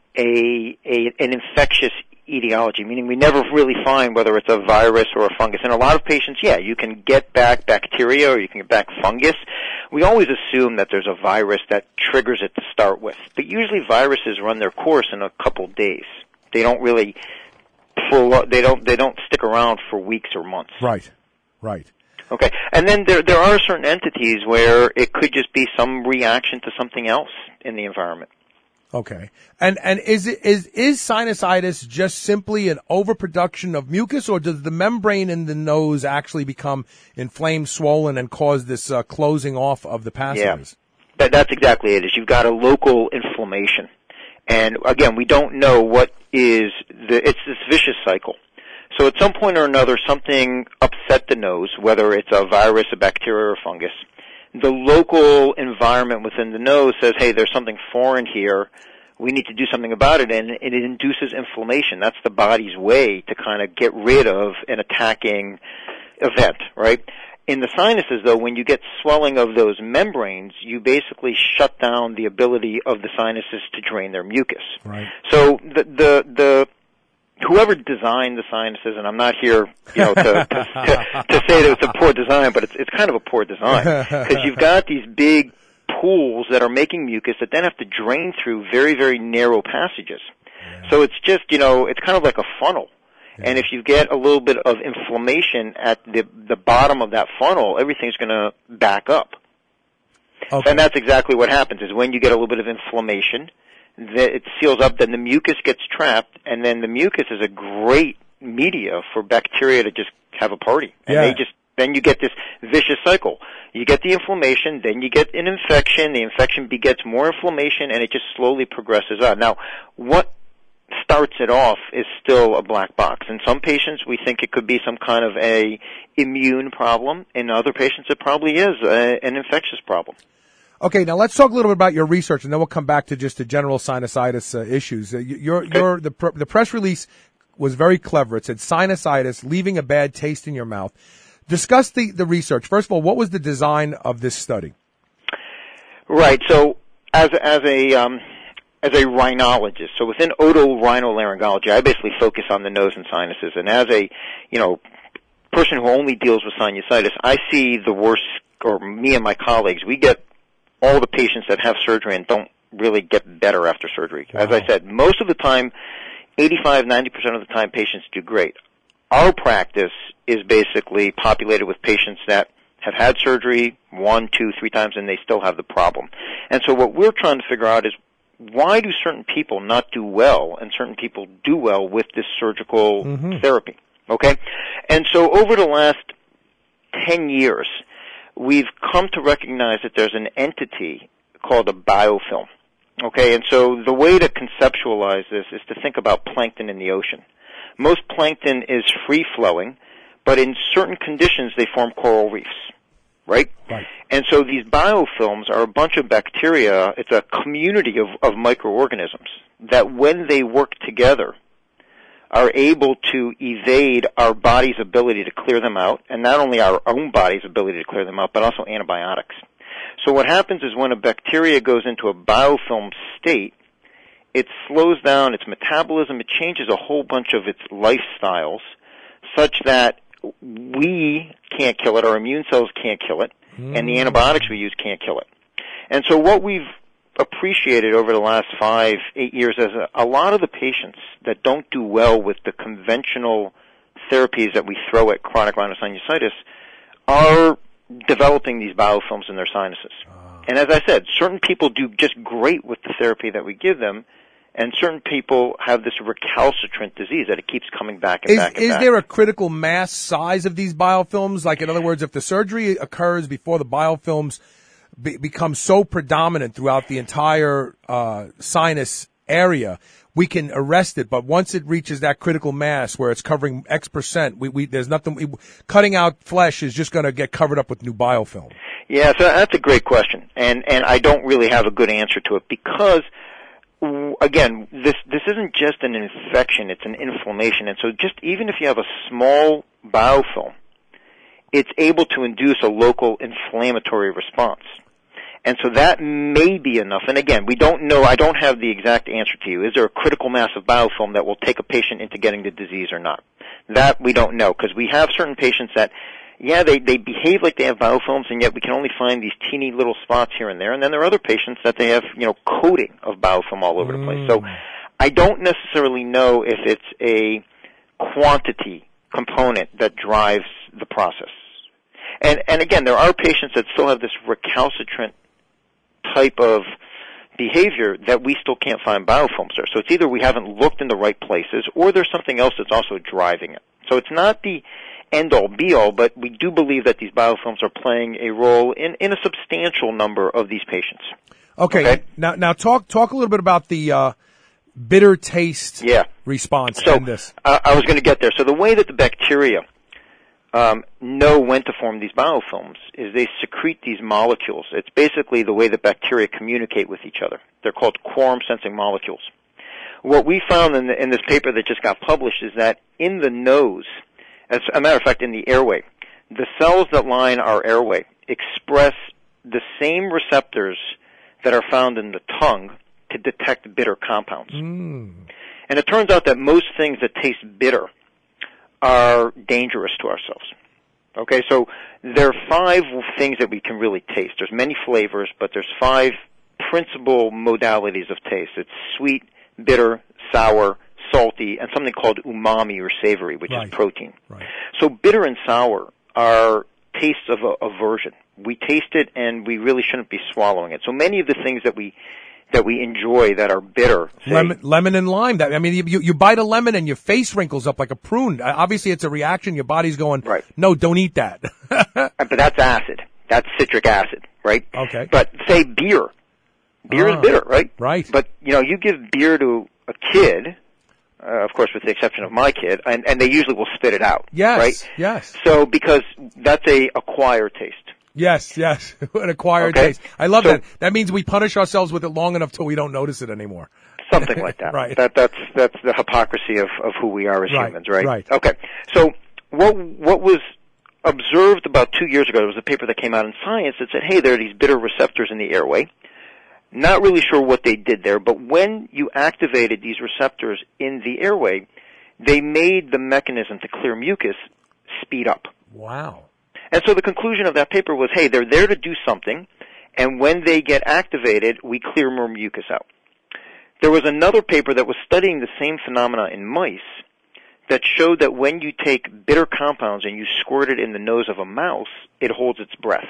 a, a an infectious etiology, meaning we never really find whether it's a virus or a fungus. In a lot of patients, yeah, you can get back bacteria or you can get back fungus. We always assume that there's a virus that triggers it to start with, but usually viruses run their course in a couple days. They don't really pull, they don't they don't stick around for weeks or months. Right, right. Okay, and then there there are certain entities where it could just be some reaction to something else in the environment. Okay. And and is it is is sinusitis just simply an overproduction of mucus, or does the membrane in the nose actually become inflamed, swollen, and cause this uh, closing off of the passages? Yeah, that, that's exactly it. Is you've got a local inflammation, and again, we don't know what is the. It's this vicious cycle. So at some point or another, something upset the nose, whether it's a virus, a bacteria, or a fungus. The local environment within the nose says, hey, there's something foreign here. We need to do something about it, and it induces inflammation. That's the body's way to kind of get rid of an attacking event, right? In the sinuses, though, when you get swelling of those membranes, you basically shut down the ability of the sinuses to drain their mucus. Right. So the the the whoever designed the sinuses, and I'm not here, you know, to, to, to, to say that it's a poor design, but it's, it's kind of a poor design because you've got these big pools that are making mucus that then have to drain through very, very narrow passages. Yeah. So it's just, you know, it's kind of like a funnel. Yeah. And if you get a little bit of inflammation at the the bottom of that funnel, everything's going to back up. Okay. And that's exactly what happens is when you get a little bit of inflammation, that it seals up, then the mucus gets trapped, and then the mucus is a great media for bacteria to just have a party. And yeah. they just, then you get this vicious cycle. You get the inflammation, then you get an infection, the infection begets more inflammation, and it just slowly progresses on. Now, what starts it off is still a black box. In some patients, we think it could be some kind of a immune problem. In other patients, it probably is a, an infectious problem. Okay, now let's talk a little bit about your research, and then we'll come back to just the general sinusitis uh, issues. Uh, your, your, the, pr- the press release was very clever. It said sinusitis, leaving a bad taste in your mouth. Discuss the, the research. First of all, what was the design of this study? Right. So, as as a um, as a rhinologist, so within otorhinolaryngology, I basically focus on the nose and sinuses. And as a you know person who only deals with sinusitis, I see the worst, or me and my colleagues, we get all the patients that have surgery and don't really get better after surgery. Wow. As I said, most of the time, eighty-five, ninety percent of the time, patients do great. Our practice is basically populated with patients that have had surgery one, two, three times, and they still have the problem. And so what we're trying to figure out is, why do certain people not do well and certain people do well with this surgical mm-hmm. therapy? Okay? And so over the last ten years, we've come to recognize that there's an entity called a biofilm. Okay? And so the way to conceptualize this is to think about plankton in the ocean. Most plankton is free-flowing, but in certain conditions they form coral reefs. Right? Right. And so these biofilms are a bunch of bacteria. It's a community of, of microorganisms that, when they work together, are able to evade our body's ability to clear them out, and not only our own body's ability to clear them out, but also antibiotics. So what happens is, when a bacteria goes into a biofilm state, it slows down its metabolism. It changes a whole bunch of its lifestyles such that we can't kill it, our immune cells can't kill it, mm. and the antibiotics we use can't kill it. And so what we've appreciated over the last five, eight years is a, a lot of the patients that don't do well with the conventional therapies that we throw at chronic rhinosinusitis are developing these biofilms in their sinuses. Oh. And as I said, certain people do just great with the therapy that we give them, and certain people have this recalcitrant disease that it keeps coming back and is, back and is back. Is there a critical mass size of these biofilms? Like, in other words, if the surgery occurs before the biofilms be, become so predominant throughout the entire uh, sinus area, we can arrest it. But once it reaches that critical mass where it's covering X percent, we, we there's nothing. We, cutting out flesh is just going to get covered up with new biofilm. Yeah, so that's a great question, and and I don't really have a good answer to it because, again, this this isn't just an infection, it's an inflammation. And so just even if you have a small biofilm, it's able to induce a local inflammatory response. And so that may be enough. And again, we don't know, I don't have the exact answer to you. Is there a critical mass of biofilm that will take a patient into getting the disease or not? That we don't know, because we have certain patients that, yeah, they, they behave like they have biofilms, and yet we can only find these teeny little spots here and there. And then there are other patients that they have, you know, coating of biofilm all over mm. the place. So I don't necessarily know if it's a quantity component that drives the process. And, and again, there are patients that still have this recalcitrant type of behavior that we still can't find biofilms there. So it's either we haven't looked in the right places, or there's something else that's also driving it. So it's not the end-all, be-all, but we do believe that these biofilms are playing a role in, in a substantial number of these patients. Okay. okay? Now, now talk talk a little bit about the uh, bitter taste yeah. response so, in this. Uh, I was going to get there. So the way that the bacteria um, know when to form these biofilms is they secrete these molecules. It's basically the way that bacteria communicate with each other. They're called quorum-sensing molecules. What we found in, the, in this paper that just got published is that in the nose, as a matter of fact, in the airway, the cells that line our airway express the same receptors that are found in the tongue to detect bitter compounds. Mm. And it turns out that most things that taste bitter are dangerous to ourselves. Okay, so there are five things that we can really taste. There's many flavors, but there's five principal modalities of taste. It's sweet, bitter, sour, salty, and something called umami or savory, which right. is protein. Right. So bitter and sour are tastes of a, aversion. We taste it, and we really shouldn't be swallowing it. So many of the things that we that we enjoy that are bitter, say, lemon, lemon and lime. That I mean, you, you bite a lemon and your face wrinkles up like a prune. Obviously, it's a reaction. Your body's going, right. no, don't eat that. But that's acid. That's citric acid, right? Okay. But say beer. Beer ah, is bitter, right? Right. But, you know, you give beer to a kid, uh, of course with the exception of my kid, and, and they usually will spit it out, yes, right? Yes, So because that's a acquired taste. Yes, yes, an acquired Okay. taste. I love So- that. That means we punish ourselves with it long enough till we don't notice it anymore. Something like that. Right. That that's that's the hypocrisy of, of who we are as Right, humans, right? right. Okay. So what what was observed about two years ago, there was a paper that came out in Science that said, hey, there are these bitter receptors in the airway. Not really sure what they did there, but when you activated these receptors in the airway, they made the mechanism to clear mucus speed up. Wow. And so the conclusion of that paper was, hey, they're there to do something, and when they get activated, we clear more mucus out. There was another paper that was studying the same phenomena in mice that showed that when you take bitter compounds and you squirt it in the nose of a mouse, it holds its breath.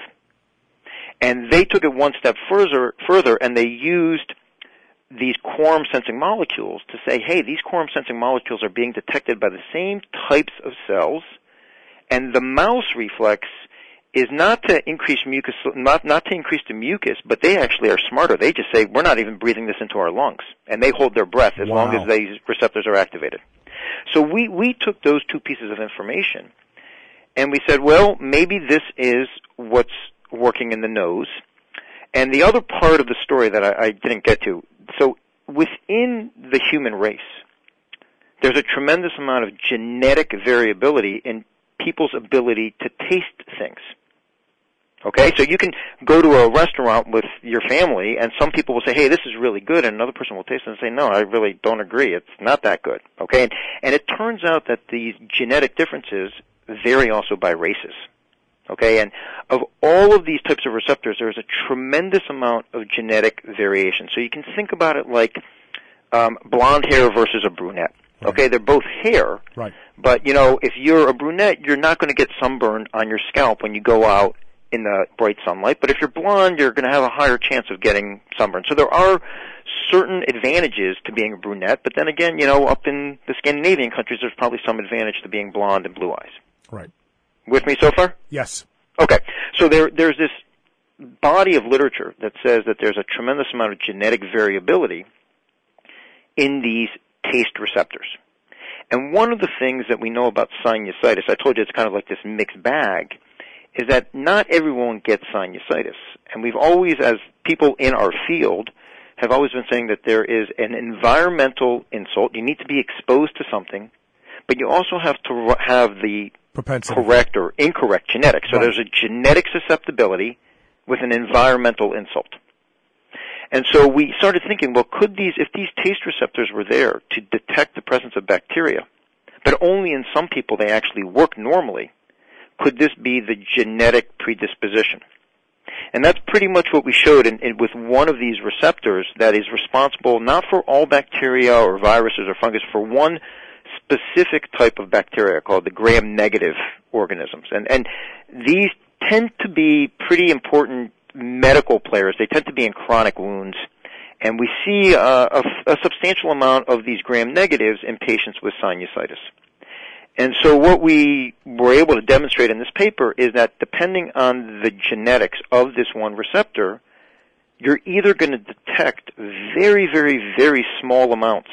And they took it one step further, further and they used these quorum-sensing molecules to say, hey, these quorum-sensing molecules are being detected by the same types of cells, and the mouse reflex is not to increase mucus, not, not to increase the mucus, but they actually are smarter. They just say, we're not even breathing this into our lungs. And they hold their breath as Wow. long as these receptors are activated. So we, we took those two pieces of information, and we said, well, maybe this is what's working in the nose. And the other part of the story that I, I didn't get to, so within the human race, there's a tremendous amount of genetic variability in people's ability to taste things. Okay, so you can go to a restaurant with your family, and some people will say, hey, this is really good, and another person will taste it and say, no, I really don't agree. It's not that good. Okay, and, and it turns out that these genetic differences vary also by races. Okay, and of all of these types of receptors, there's a tremendous amount of genetic variation. So you can think about it like um, blonde hair versus a brunette. Okay, they're both hair, Right. but, you know, if you're a brunette, you're not going to get sunburn on your scalp when you go out in the bright sunlight, but if you're blonde, you're going to have a higher chance of getting sunburn. So there are certain advantages to being a brunette, but then again, you know, up in the Scandinavian countries, there's probably some advantage to being blonde and blue eyes. Right. With me so far? Yes. Okay. So there, there's this body of literature that says that there's a tremendous amount of genetic variability in these taste receptors. And one of the things that we know about sinusitis, I told you it's kind of like this mixed bag, is that not everyone gets sinusitis. And we've always, as people in our field, have always been saying that there is an environmental insult. You need to be exposed to something, but you also have to have the Propensity. correct or incorrect genetics. So Right. there's a genetic susceptibility with an environmental insult. And so we started thinking, well, could these, if these taste receptors were there to detect the presence of bacteria, but only in some people they actually work normally, could this be the genetic predisposition? And that's pretty much what we showed in, in, with one of these receptors that is responsible not for all bacteria or viruses or fungus, for one specific type of bacteria called the gram-negative organisms. And, and these tend to be pretty important medical players. They tend to be in chronic wounds. And we see uh, a, a substantial amount of these gram-negatives in patients with sinusitis. And so what we were able to demonstrate in this paper is that depending on the genetics of this one receptor, you're either going to detect very, very, very small amounts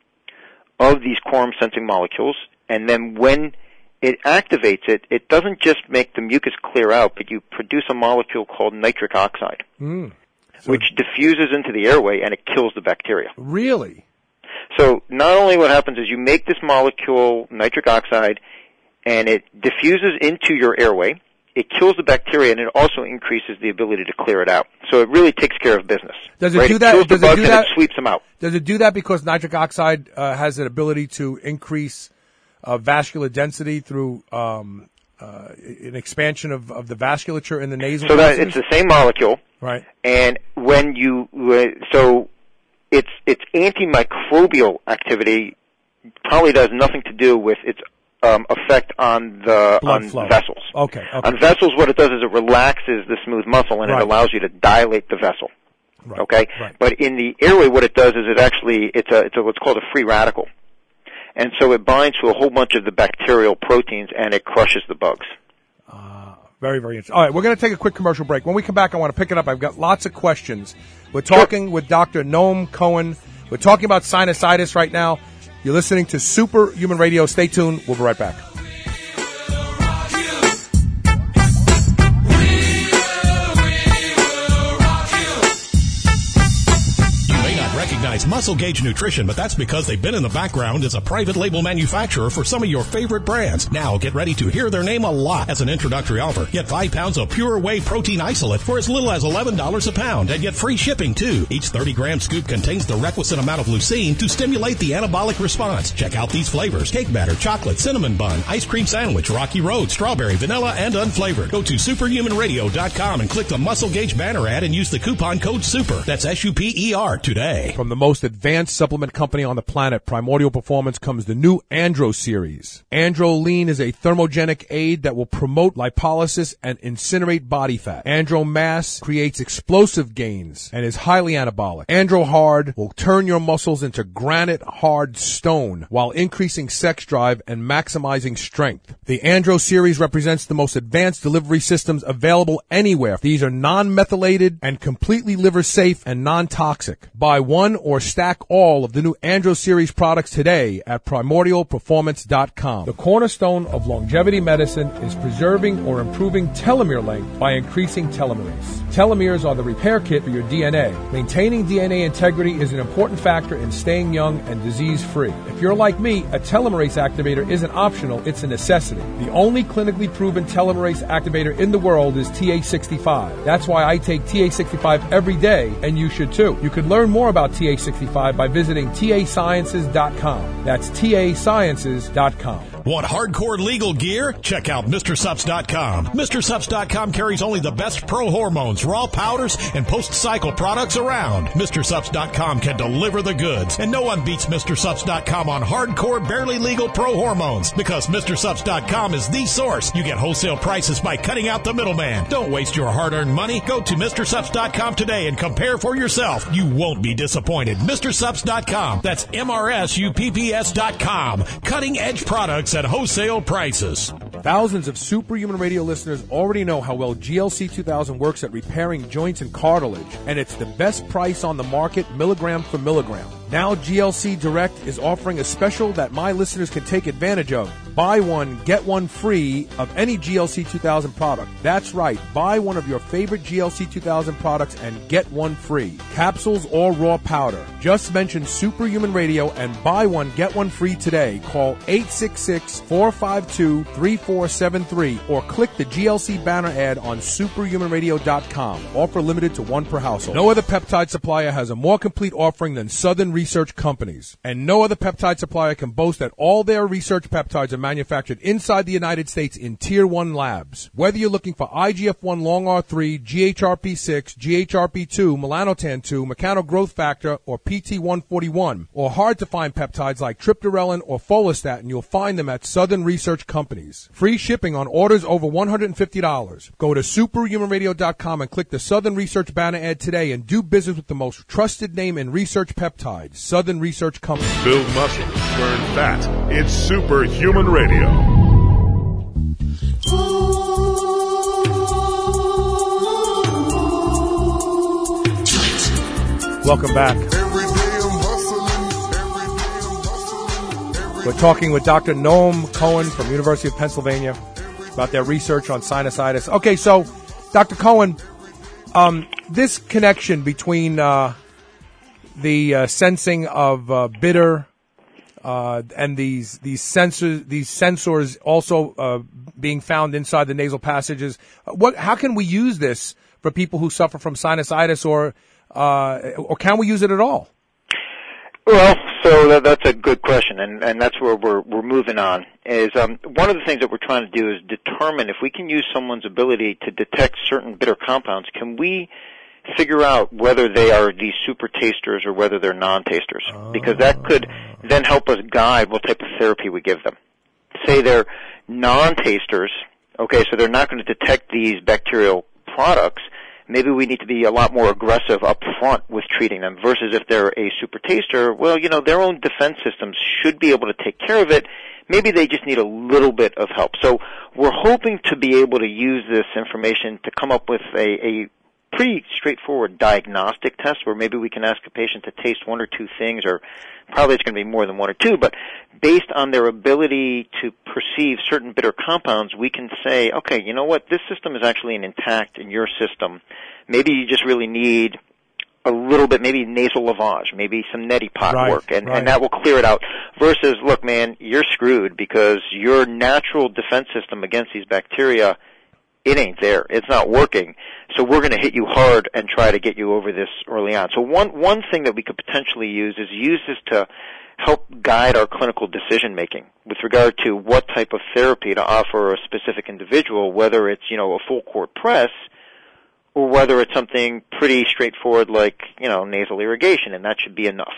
of these quorum-sensing molecules, and then when it activates it, it doesn't just make the mucus clear out, but you produce a molecule called nitric oxide, Mm. So which diffuses into the airway and it kills the bacteria. really? So not only what happens is you make this molecule, nitric oxide, and it diffuses into your airway, it kills the bacteria, and it also increases the ability to clear it out. So it really takes care of business. Does it right? do that- It kills does the it bugs do and that- it sweeps them out. Does it do that because nitric oxide uh, has an ability to increase uh, vascular density through um, uh, an expansion of, of the vasculature in the nasal? So that passages? it's the same molecule, Right. and when you uh, so its its antimicrobial activity probably does nothing to do with its um, effect on the Blood on flow. vessels. Okay. okay. On vessels, what it does is it relaxes the smooth muscle and Right. it allows you to dilate the vessel. Right. Okay, Right. but in the airway, what it does is it actually it's a it's a, what's called a free radical, and so it binds to a whole bunch of the bacterial proteins and it crushes the bugs. Very, very interesting. All right, we're going to take a quick commercial break. When we come back, I want to pick it up. I've got lots of questions. We're talking with Doctor Noam Cohen. We're talking about sinusitis right now. You're listening to Superhuman Radio. Stay tuned. We'll be right back. We Muscle Gauge Nutrition, but that's because they've been in the background as a private label manufacturer for some of your favorite brands. Now get ready to hear their name a lot. As an introductory offer, get five pounds of Pure Whey Protein Isolate for as little as eleven dollars a pound and get free shipping too. Each thirty gram scoop contains the requisite amount of leucine to stimulate the anabolic response. Check out these flavors: cake batter, chocolate, cinnamon bun, ice cream sandwich, Rocky Road, strawberry, vanilla, and unflavored. Go to superhuman radio dot com and click the Muscle Gauge banner ad and use the coupon code SUPER. That's S U P E R today. From the most advanced supplement company on the planet, Primordial Performance, comes the new Andro series. Andro Lean is a thermogenic aid that will promote lipolysis and incinerate body fat. Andro Mass creates explosive gains and is highly anabolic. Andro Hard will turn your muscles into granite hard stone while increasing sex drive and maximizing strength. The Andro series represents the most advanced delivery systems available anywhere. These are non-methylated and completely liver safe and non-toxic. Buy one or stack all of the new Andro series products today at primordial performance dot com. The cornerstone of longevity medicine is preserving or improving telomere length by increasing telomerase. Telomeres are the repair kit for your D N A. Maintaining D N A integrity is an important factor in staying young and disease-free. If you're like me, a telomerase activator isn't optional, it's a necessity. The only clinically proven telomerase activator in the world is T A sixty-five. That's why I take T A sixty-five every day, and you should too. You can learn more about T A sixty-five by visiting T A sciences dot com. That's T A sciences dot com. Want hardcore legal gear? Check out Mister Supps dot com. Mister Supps dot com carries only the best pro hormones, raw powders, and post-cycle products around. Mister Supps dot com can deliver the goods, and no one beats Mister Supps dot com on hardcore, barely legal pro hormones, because Mister Supps dot com is the source. You get wholesale prices by cutting out the middleman. Don't waste your hard-earned money. Go to Mister Supps dot com today and compare for yourself. You won't be disappointed. Mister Supps dot com. That's M R S U P P S dot com. Cutting-edge products at wholesale prices. Thousands of Superhuman Radio listeners already know how well G L C two thousand works at repairing joints and cartilage, and it's the best price on the market, milligram for milligram. Now G L C Direct is offering a special that my listeners can take advantage of. Buy one, get one free of any G L C two thousand product. That's right, buy one of your favorite G L C two thousand products and get one free. Capsules or raw powder. Just mention Superhuman Radio and buy one, get one free today. Call eight six six, four five two, three four seven three or click the G L C banner ad on superhuman radio dot com. Offer limited to one per household. No other peptide supplier has a more complete offering than Southern Research Companies. And no other peptide supplier can boast that all their research peptides are manufactured inside the United States in Tier one labs. Whether you're looking for I G F one long R three, G H R P six, G H R P two, melanotan two, mechano growth factor, or P T one forty-one, or hard to find peptides like triptorelin or follistatin, you'll find them at Southern Research Companies. Free shipping on orders over one hundred fifty dollars. Go to superhuman radio dot com and click the Southern Research banner ad today and do business with the most trusted name in research peptides, Southern Research Company. Build muscle, burn fat. It's Superhuman Radio. Welcome back. We're talking with Doctor Noam Cohen from University of Pennsylvania about their research on sinusitis. Okay, so, Doctor Cohen, um, this connection between uh, the uh, sensing of uh, bitter uh, and these these sensors these sensors also uh, being found inside the nasal passages, what? How can we use this for people who suffer from sinusitis, or uh, or can we use it at all? Well, so that, that's a good question, and, and that's where we're we're moving on. Is um, one of the things that we're trying to do is determine if we can use someone's ability to detect certain bitter compounds. Can we figure out whether they are these super tasters or whether they're non-tasters? Oh. Because that could then help us guide what type of therapy we give them. Say they're non-tasters, okay, so they're not going to detect these bacterial products. Maybe we need to be a lot more aggressive up front with treating them versus if they're a super taster, well, you know, their own defense systems should be able to take care of it. Maybe they just need a little bit of help. So we're hoping to be able to use this information to come up with a, a pretty straightforward diagnostic test where maybe we can ask a patient to taste one or two things, or probably it's going to be more than one or two, but based on their ability to perceive certain bitter compounds, we can say, okay, you know what, this system is actually intact in your system. Maybe you just really need a little bit, maybe nasal lavage, maybe some neti pot Right, work, and, right. and that will clear it out. Versus, look, man, you're screwed because your natural defense system against these bacteria, it ain't there. It's not working. So we're going to hit you hard and try to get you over this early on. So one one thing that we could potentially use is use this to help guide our clinical decision making with regard to what type of therapy to offer a specific individual, whether it's, you know, a full court press or whether it's something pretty straightforward like, you know, nasal irrigation, and that should be enough.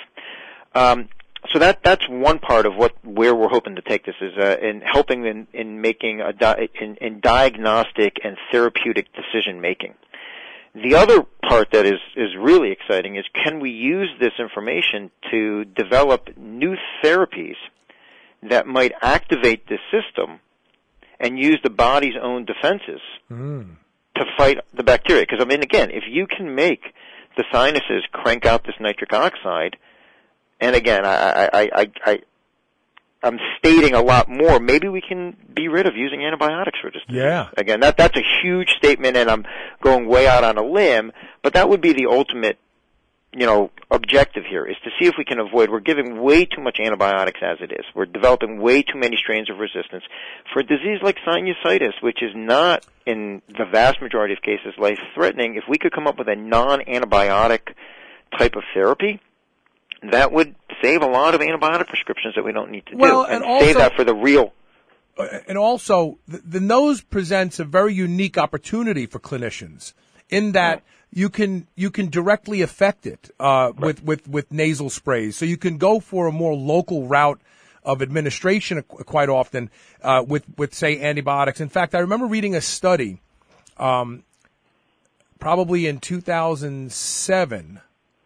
Um, so that that's one part of what where we're hoping to take this is uh, in helping in, in making a di- in, in diagnostic and therapeutic decision making. The other part that is is really exciting is can we use this information to develop new therapies that might activate this system and use the body's own defenses Mm. to fight the bacteria? Because, I mean, again, if you can make the sinuses crank out this nitric oxide, and again, I, I, I, I, I'm stating a lot more, maybe we can be rid of using antibiotics for this disease. Yeah. Again, that that's a huge statement, and I'm going way out on a limb, but that would be the ultimate, you know, objective here, is to see if we can avoid, we're giving way too much antibiotics as it is. We're developing way too many strains of resistance for a disease like sinusitis, which is not, in the vast majority of cases, life-threatening. If we could come up with a non-antibiotic type of therapy, that would save a lot of antibiotic prescriptions that we don't need to Well, do, and, and save also- that for the real. And also, the, the nose presents a very unique opportunity for clinicians in that you can you can directly affect it uh, with, with, with nasal sprays. So you can go for a more local route of administration qu- quite often uh, with, with, say, antibiotics. In fact, I remember reading a study um, probably in two thousand seven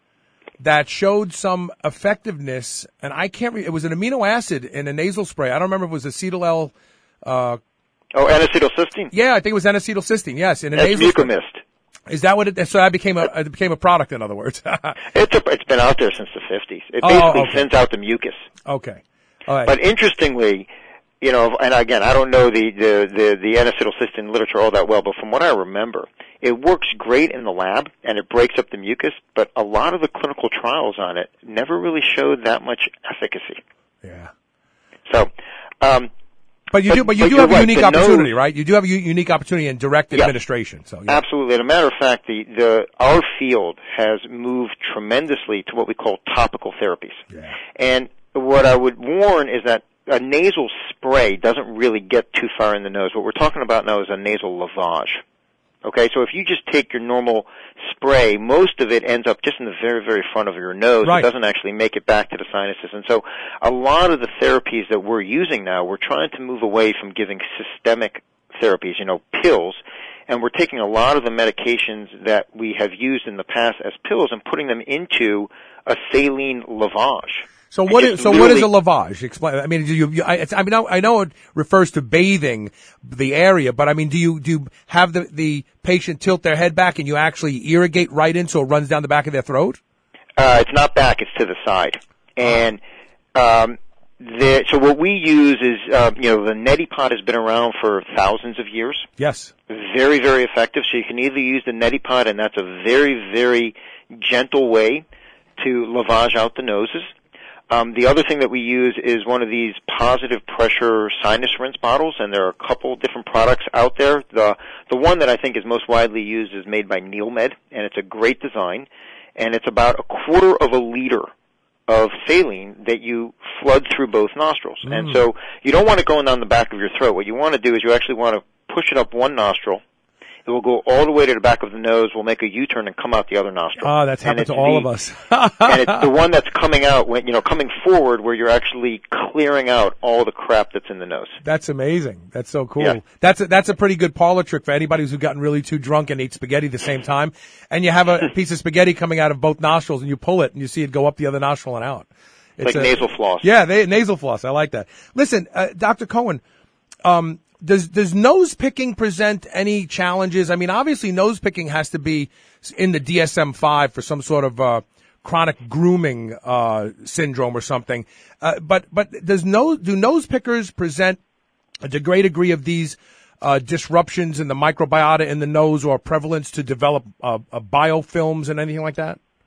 that showed some effectiveness, and I can't re- it was an amino acid in a nasal spray. I don't remember if it was acetyl L. Uh, oh, N-acetylcysteine? Yeah, I think it was N-acetylcysteine, yes. In a That's nasal spray. Mucomist. Is that what it, so that became a, it became a product, in other words? It's, a, it's been out there since the fifties. It Oh, basically okay. sends out the mucus. Okay. All right. But interestingly, you know, and again, I don't know the, the, the, the N-acetylcysteine literature all that well, but from what I remember, it works great in the lab and it breaks up the mucus, but a lot of the clinical trials on it never really showed that much efficacy. Yeah. So, um, But you but, do, but you but do you're have a right, unique the opportunity, nose- right? You do have a u- unique opportunity in direct Yes. administration. So, yeah. Absolutely. As a matter of fact, the, the our field has moved tremendously to what we call topical therapies. Yeah. And what I would warn is that a nasal spray doesn't really get too far in the nose. What we're talking about now is a nasal lavage. Okay, so if you just take your normal spray, most of it ends up just in the very, very front of your nose. Right. It doesn't actually make it back to the sinuses. And so a lot of the therapies that we're using now, we're trying to move away from giving systemic therapies, you know, pills, and we're taking a lot of the medications that we have used in the past as pills and putting them into a saline lavage. So what And is just so what is a literally- lavage? Explain. I mean, do you? you I, it's, I mean, I know it refers to bathing the area, but I mean, do you do you have the the patient tilt their head back and you actually irrigate right in so it runs down the back of their throat? Uh, it's not back; it's to the side. And um, the, so what we use is, uh, you know, the neti pot has been around for thousands of years. Yes. Very, very effective. So you can either use the neti pot, and that's a very, very gentle way to lavage out the noses. Um, the other thing that we use is one of these positive pressure sinus rinse bottles, and there are a couple different products out there. The the one that I think is most widely used is made by NeilMed, and it's a great design, and it's about a quarter of a liter of saline that you flood through both nostrils. Mm. And so you don't want it going down the back of your throat. What you want to do is you actually want to push it up one nostril. It will go all the way to the back of the nose, will make a U-turn and come out the other nostril. Ah, that's And happened it's to all the- of us. and it's the one that's coming out, when, you know, coming forward where you're actually clearing out all the crap that's in the nose. That's amazing. That's so cool. Yeah. That's a, that's a pretty good parlor trick for anybody who's gotten really too drunk and ate spaghetti at the same time. And you have a piece of spaghetti coming out of both nostrils, and you pull it, and you see it go up the other nostril and out. Like nasal floss. Yeah, they, nasal floss. I like that. Listen, uh, Doctor Cohen, um, does does nose picking present any challenges? I mean, obviously, nose picking has to be in the D S M five for some sort of uh, chronic grooming uh, syndrome or something. Uh, but but does nose do nose pickers present a great degree of these uh, disruptions in the microbiota in the nose or prevalence to develop uh, uh, biofilms and anything like that?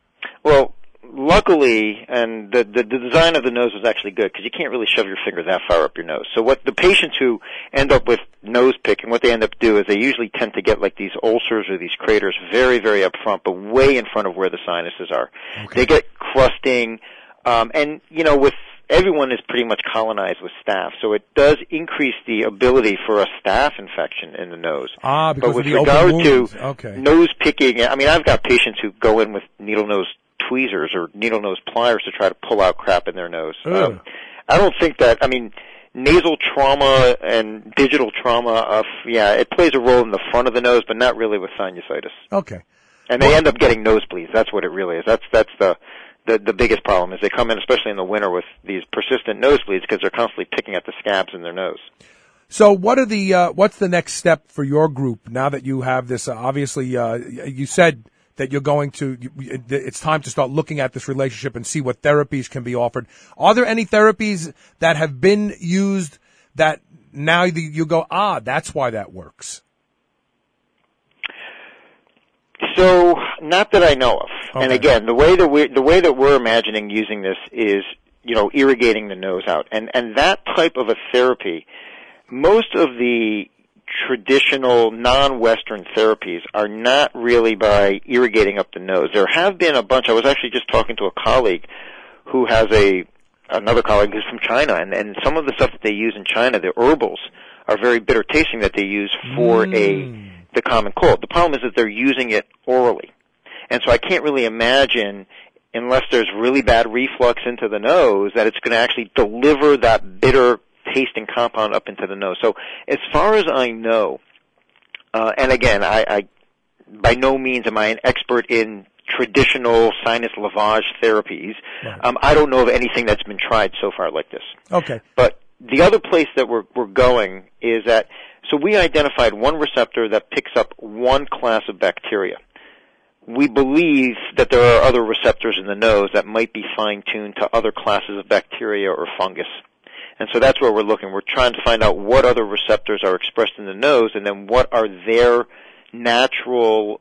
Well, luckily, and the, the the design of the nose was actually good because you can't really shove your finger that far up your nose. So what the patients who end up with nose picking, what they end up do is they usually tend to get like these ulcers or these craters very, very up front, but way in front of where the sinuses are. Okay. They get crusting, um, and you know, with everyone is pretty much colonized with staph, so it does increase the ability for a staph infection in the nose. Ah, because but with of the regard open to wounds. Okay. nose picking, I mean, I've got patients who go in with needle nose tweezers or needle nose pliers to try to pull out crap in their nose. Um, I don't think that, I mean, nasal trauma and digital trauma, of, yeah, it plays a role in the front of the nose, but not really with sinusitis. Okay. And they end up getting nosebleeds. That's what it really is. That's that's the the, the biggest problem is they come in, especially in the winter, with these persistent nosebleeds because they're constantly picking at the scabs in their nose. So what are the uh, what's the next step for your group now that you have this? Uh, obviously, uh, you said that you're going to, it's time to start looking at this relationship and see what therapies can be offered. Are there any therapies that have been used that now you go, ah, that's why that works? So, not that I know of. Okay. And again, the way that we the way that we're imagining using this is, you know, irrigating the nose out, and and that type of a therapy, most of the traditional non-Western therapies are not really by irrigating up the nose. There have been a bunch. I was actually just talking to a colleague who has a another colleague who's from China, and and some of the stuff that they use in China, the herbals, are very bitter tasting that they use for mm. a the common cold. The problem is that they're using it orally. And so I can't really imagine, unless there's really bad reflux into the nose, that it's going to actually deliver that bitter tasting compound up into the nose. So as far as I know, uh, and again, I, I by no means am I an expert in traditional sinus lavage therapies. Right. Um, I don't know of anything that's been tried so far like this. Okay. But the other place that we're, we're going is that, so we identified one receptor that picks up one class of bacteria. We believe that there are other receptors in the nose that might be fine-tuned to other classes of bacteria or fungus. And so that's where we're looking. We're trying to find out what other receptors are expressed in the nose and then what are their natural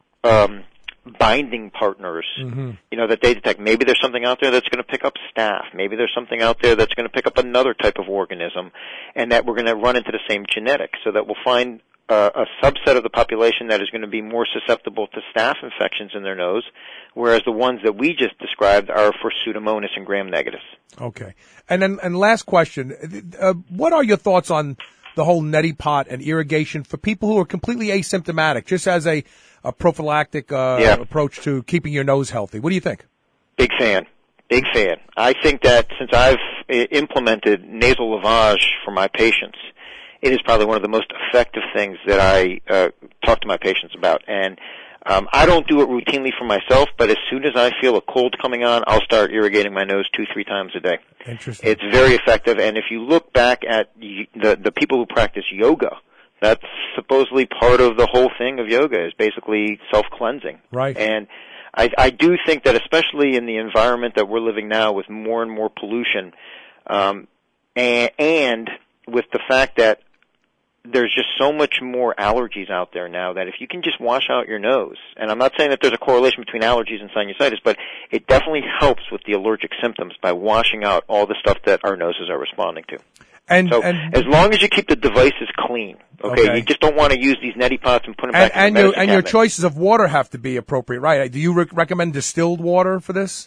um, binding partners, mm-hmm. you know, that they detect. Maybe there's something out there that's going to pick up staph. Maybe there's something out there that's going to pick up another type of organism, and that we're going to run into the same genetics, so that we'll find uh, a subset of the population that is going to be more susceptible to staph infections in their nose, whereas the ones that we just described are for Pseudomonas and gram-negatives. Okay. And then, and last question, uh, what are your thoughts on the whole neti pot and irrigation for people who are completely asymptomatic, just as a a prophylactic uh, yeah. approach to keeping your nose healthy? What do you think? Big fan. Big fan. I think that since I've implemented nasal lavage for my patients, it is probably one of the most effective things that I uh, talk to my patients about. And um, I don't do it routinely for myself, but as soon as I feel a cold coming on, I'll start irrigating my nose two, three times a day. Interesting. It's very effective. And if you look back at the, the people who practice yoga, that's supposedly part of the whole thing of yoga, is basically self-cleansing. Right. And I, I do think that especially in the environment that we're living now with more and more pollution, um, and, and with the fact that there's just so much more allergies out there now, that if you can just wash out your nose, and I'm not saying that there's a correlation between allergies and sinusitis, but it definitely helps with the allergic symptoms by washing out all the stuff that our noses are responding to. And, so and, as long as you keep the devices clean, okay, okay. you just don't want to use these neti pots and put them back and, in the and medicine your, and cabinet. your choices of water have to be appropriate, right? Do you re- recommend distilled water for this?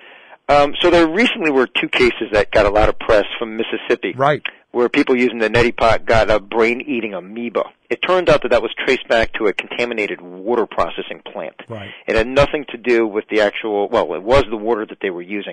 Um, so there recently were two cases that got a lot of press from Mississippi, right, where people using the neti pot got a brain-eating amoeba. It turned out that that was traced back to a contaminated water processing plant. Right. It had nothing to do with the actual, well, it was the water that they were using.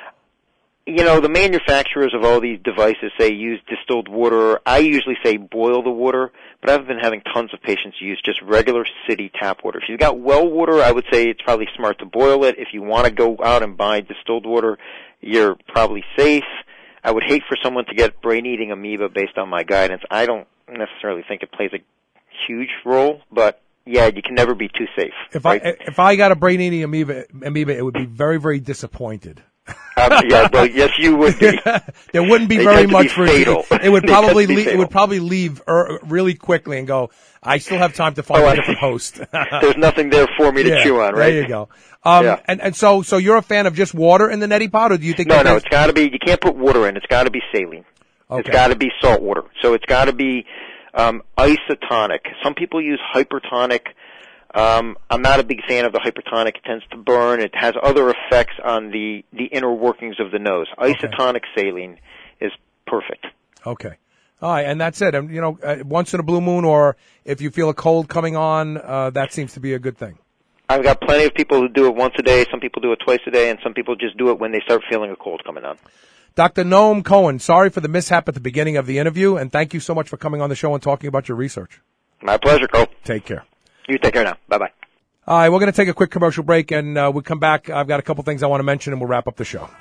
You know, the manufacturers of all these devices say use distilled water. I usually say boil the water, but I've been having tons of patients use just regular city tap water. If you've got well water, I would say it's probably smart to boil it. If you want to go out and buy distilled water, you're probably safe. I would hate for someone to get brain-eating amoeba based on my guidance. I don't necessarily think it plays a huge role, but yeah, you can never be too safe. If right? I if I got a brain-eating amoeba, amoeba, it would be very, very disappointed. Um, yeah, well, yes, you would be. There wouldn't be They very tend to much be for fatal. it. It would They tend probably to be leave, it fatal. would probably leave er, really quickly and go, I still have time to find Oh, a I different see. host. There's nothing there for me to Yeah, chew on, right? There you go. Um, Yeah. and, and so, so you're a fan of just water in the neti pot, or do you think? No, that no, there's- it's got to be. You can't put water in. It's got to be saline. Okay. It's got to be salt water. So it's got to be um, isotonic. Some people use hypertonic. Um, I'm not a big fan of the hypertonic. It tends to burn. It has other effects on the, the inner workings of the nose. Isotonic saline is perfect. Okay. All right, and that's it. And you know, uh, once in a blue moon, or if you feel a cold coming on, uh, that seems to be a good thing. I've got plenty of people who do it once a day. Some people do it twice a day, and some people just do it when they start feeling a cold coming on. Doctor Noam Cohen, sorry for the mishap at the beginning of the interview, and thank you so much for coming on the show and talking about your research. My pleasure, Cole. Take care. You take care now. Bye-bye. All right, we're going to take a quick commercial break, and uh, we'll come back. I've got a couple things I want to mention, and we'll wrap up the show.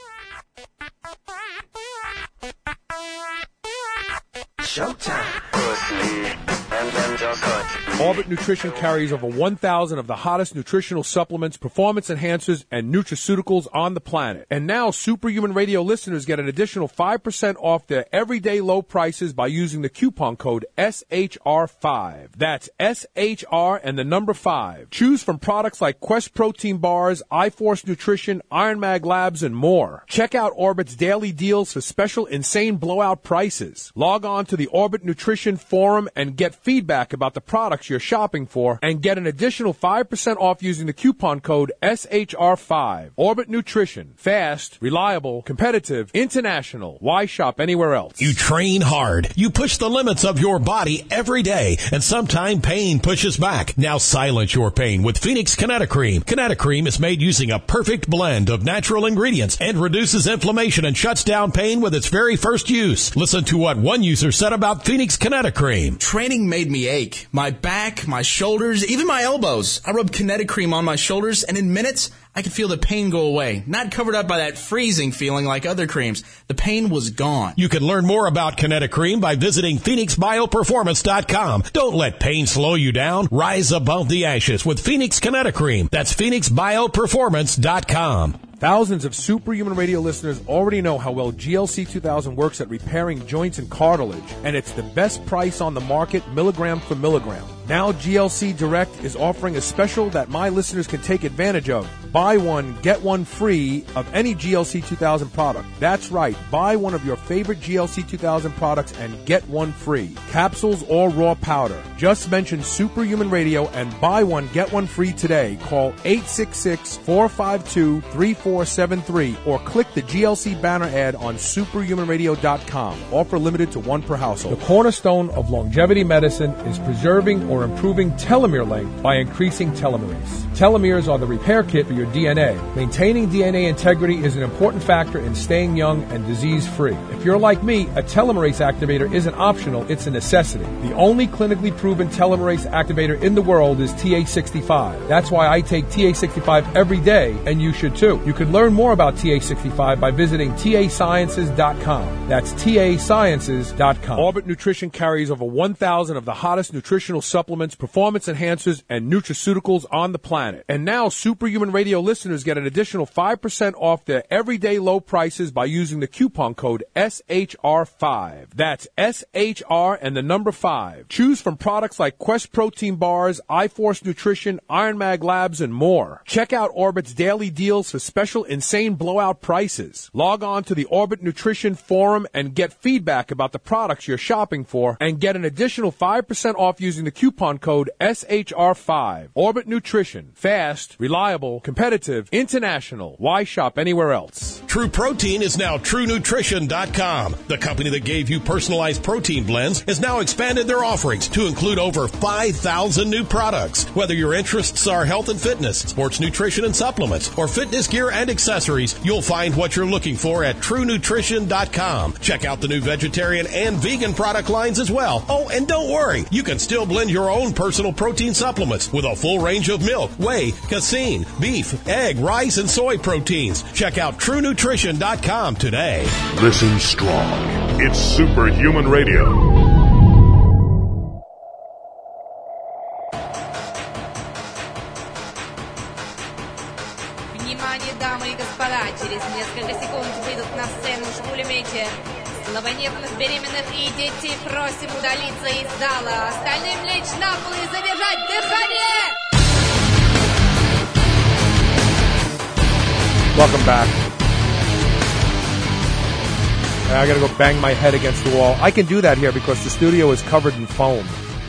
Orbit Nutrition carries over one thousand of the hottest nutritional supplements, performance enhancers, and nutraceuticals on the planet. And now Superhuman Radio listeners get an additional five percent off their everyday low prices by using the coupon code S H R five. That's S H R and the number five. Choose from products like Quest Protein Bars, iForce Nutrition, Iron Mag Labs, and more. Check out Orbit's daily deals for special insane blowout prices. Log on to the Orbit Nutrition forum and get feedback about the products you're shopping for, and get an additional five percent off using the coupon code S H R five. Orbit Nutrition. Fast, reliable, competitive, international. Why shop anywhere else? You train hard. You push the limits of your body every day, and sometimes pain pushes back. Now silence your pain with Phoenix Kinetocream. Kinetocream is made using a perfect blend of natural ingredients and reduces inflammation and shuts down pain with its very first use. Listen to what one user said about Phoenix Kinetocream. Training made me ache. My back, my shoulders, even my elbows. I rubbed Kinetocream on my shoulders, and in minutes, I could feel the pain go away. Not covered up by that freezing feeling like other creams. The pain was gone. You can learn more about Kinetocream by visiting Phoenix Bio Performance dot com. Don't let pain slow you down. Rise above the ashes with Phoenix Kinetocream. That's Phoenix Bio Performance dot com. Thousands of Superhuman Radio listeners already know how well G L C two thousand works at repairing joints and cartilage, and it's the best price on the market, milligram for milligram. Now G L C Direct is offering a special that my listeners can take advantage of. Buy one, get one free of any G L C two thousand product. That's right. Buy one of your favorite G L C two thousand products and get one free. Capsules or raw powder. Just mention Superhuman Radio and buy one, get one free today. Call eight six six, four five two, three four seven three or click the G L C banner ad on superhuman radio dot com. Offer limited to one per household. The cornerstone of longevity medicine is preserving or improving telomere length by increasing telomerase. Telomeres are the repair kit for your D N A. Maintaining D N A integrity is an important factor in staying young and disease-free. If you're like me, a telomerase activator isn't optional, it's a necessity. The only clinically proven telomerase activator in the world is T A sixty-five. That's why I take T A sixty-five every day, and you should too. You can learn more about T A sixty-five by visiting T A sciences dot com. That's T A sciences dot com. Orbit Nutrition carries over one thousand of the hottest nutritional supplements, performance enhancers, and nutraceuticals on the planet. And now Superhuman Radio listeners get an additional five percent off their everyday low prices by using the coupon code S H R five. That's S H R and the number five. Choose from products like Quest Protein Bars, iForce Nutrition, Iron Mag Labs, and more. Check out Orbit's daily deals for special insane blowout prices. Log on to the Orbit Nutrition forum and get feedback about the products you're shopping for, and get an additional five percent off using the coupon code S H R five. Orbit Nutrition. Fast, reliable, competitive, international. Why shop anywhere else? True Protein is now true nutrition dot com. The company that gave you personalized protein blends has now expanded their offerings to include over five thousand new products. Whether your interests are health and fitness, sports nutrition and supplements, or fitness gear and accessories, you'll find what you're looking for at true nutrition dot com. Check out the new vegetarian and vegan product lines as well. Oh, and don't worry, you can still blend your own personal protein supplements with a full range of milk, whey, casein, beef, egg, rice, and soy proteins. Check out true nutrition dot com today. Listen strong. It's Superhuman Radio. внимание, дамы и господа. Через несколько секунд выйдут на сцену шпулемети слабонервных, беременных и детей. Просим удалиться из зала. Остальным лечь на пол и задержать дыхание! Welcome back. I gotta go bang my head against the wall. I can do that here because the studio is covered in foam.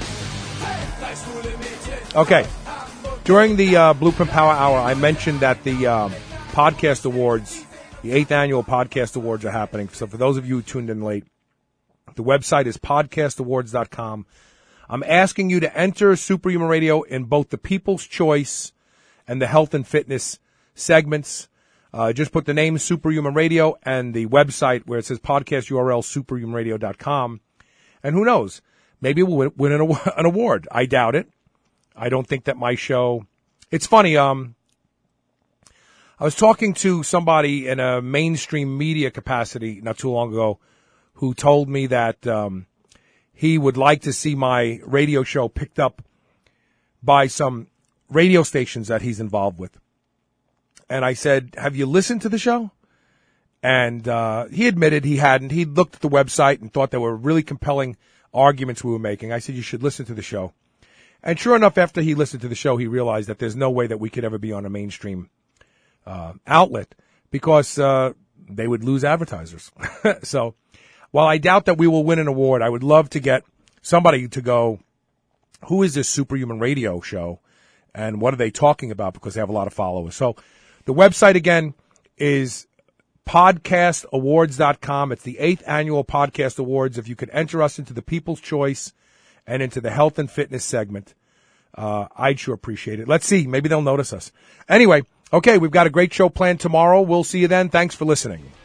Okay. During the uh, Blueprint Power Hour, I mentioned that the um, Podcast Awards, the eighth annual Podcast Awards are happening. So for those of you who tuned in late, the website is podcast awards dot com. I'm asking you to enter Superhuman Radio in both the People's Choice and the Health and Fitness segments. Uh, just put the name Superhuman Radio and the website where it says podcast U R L superhuman radio dot com. And who knows? Maybe we'll win an, an award. I doubt it. I don't think that my show... It's funny, um, I was talking to somebody in a mainstream media capacity not too long ago who told me that um, he would like to see my radio show picked up by some radio stations that he's involved with. And I said, have you listened to the show? And uh, he admitted he hadn't. He looked at the website and thought there were really compelling arguments we were making. I said, you should listen to the show. And sure enough, after he listened to the show, he realized that there's no way that we could ever be on a mainstream uh, outlet because uh, they would lose advertisers. So while I doubt that we will win an award, I would love to get somebody to go, who is this Superhuman Radio show? And what are they talking about? Because they have a lot of followers. So the website, again, is podcast awards dot com. It's the eighth annual Podcast Awards. If you could enter us into the People's Choice and into the Health and Fitness segment, uh, I'd sure appreciate it. Let's see. Maybe they'll notice us. Anyway, okay, we've got a great show planned tomorrow. We'll see you then. Thanks for listening.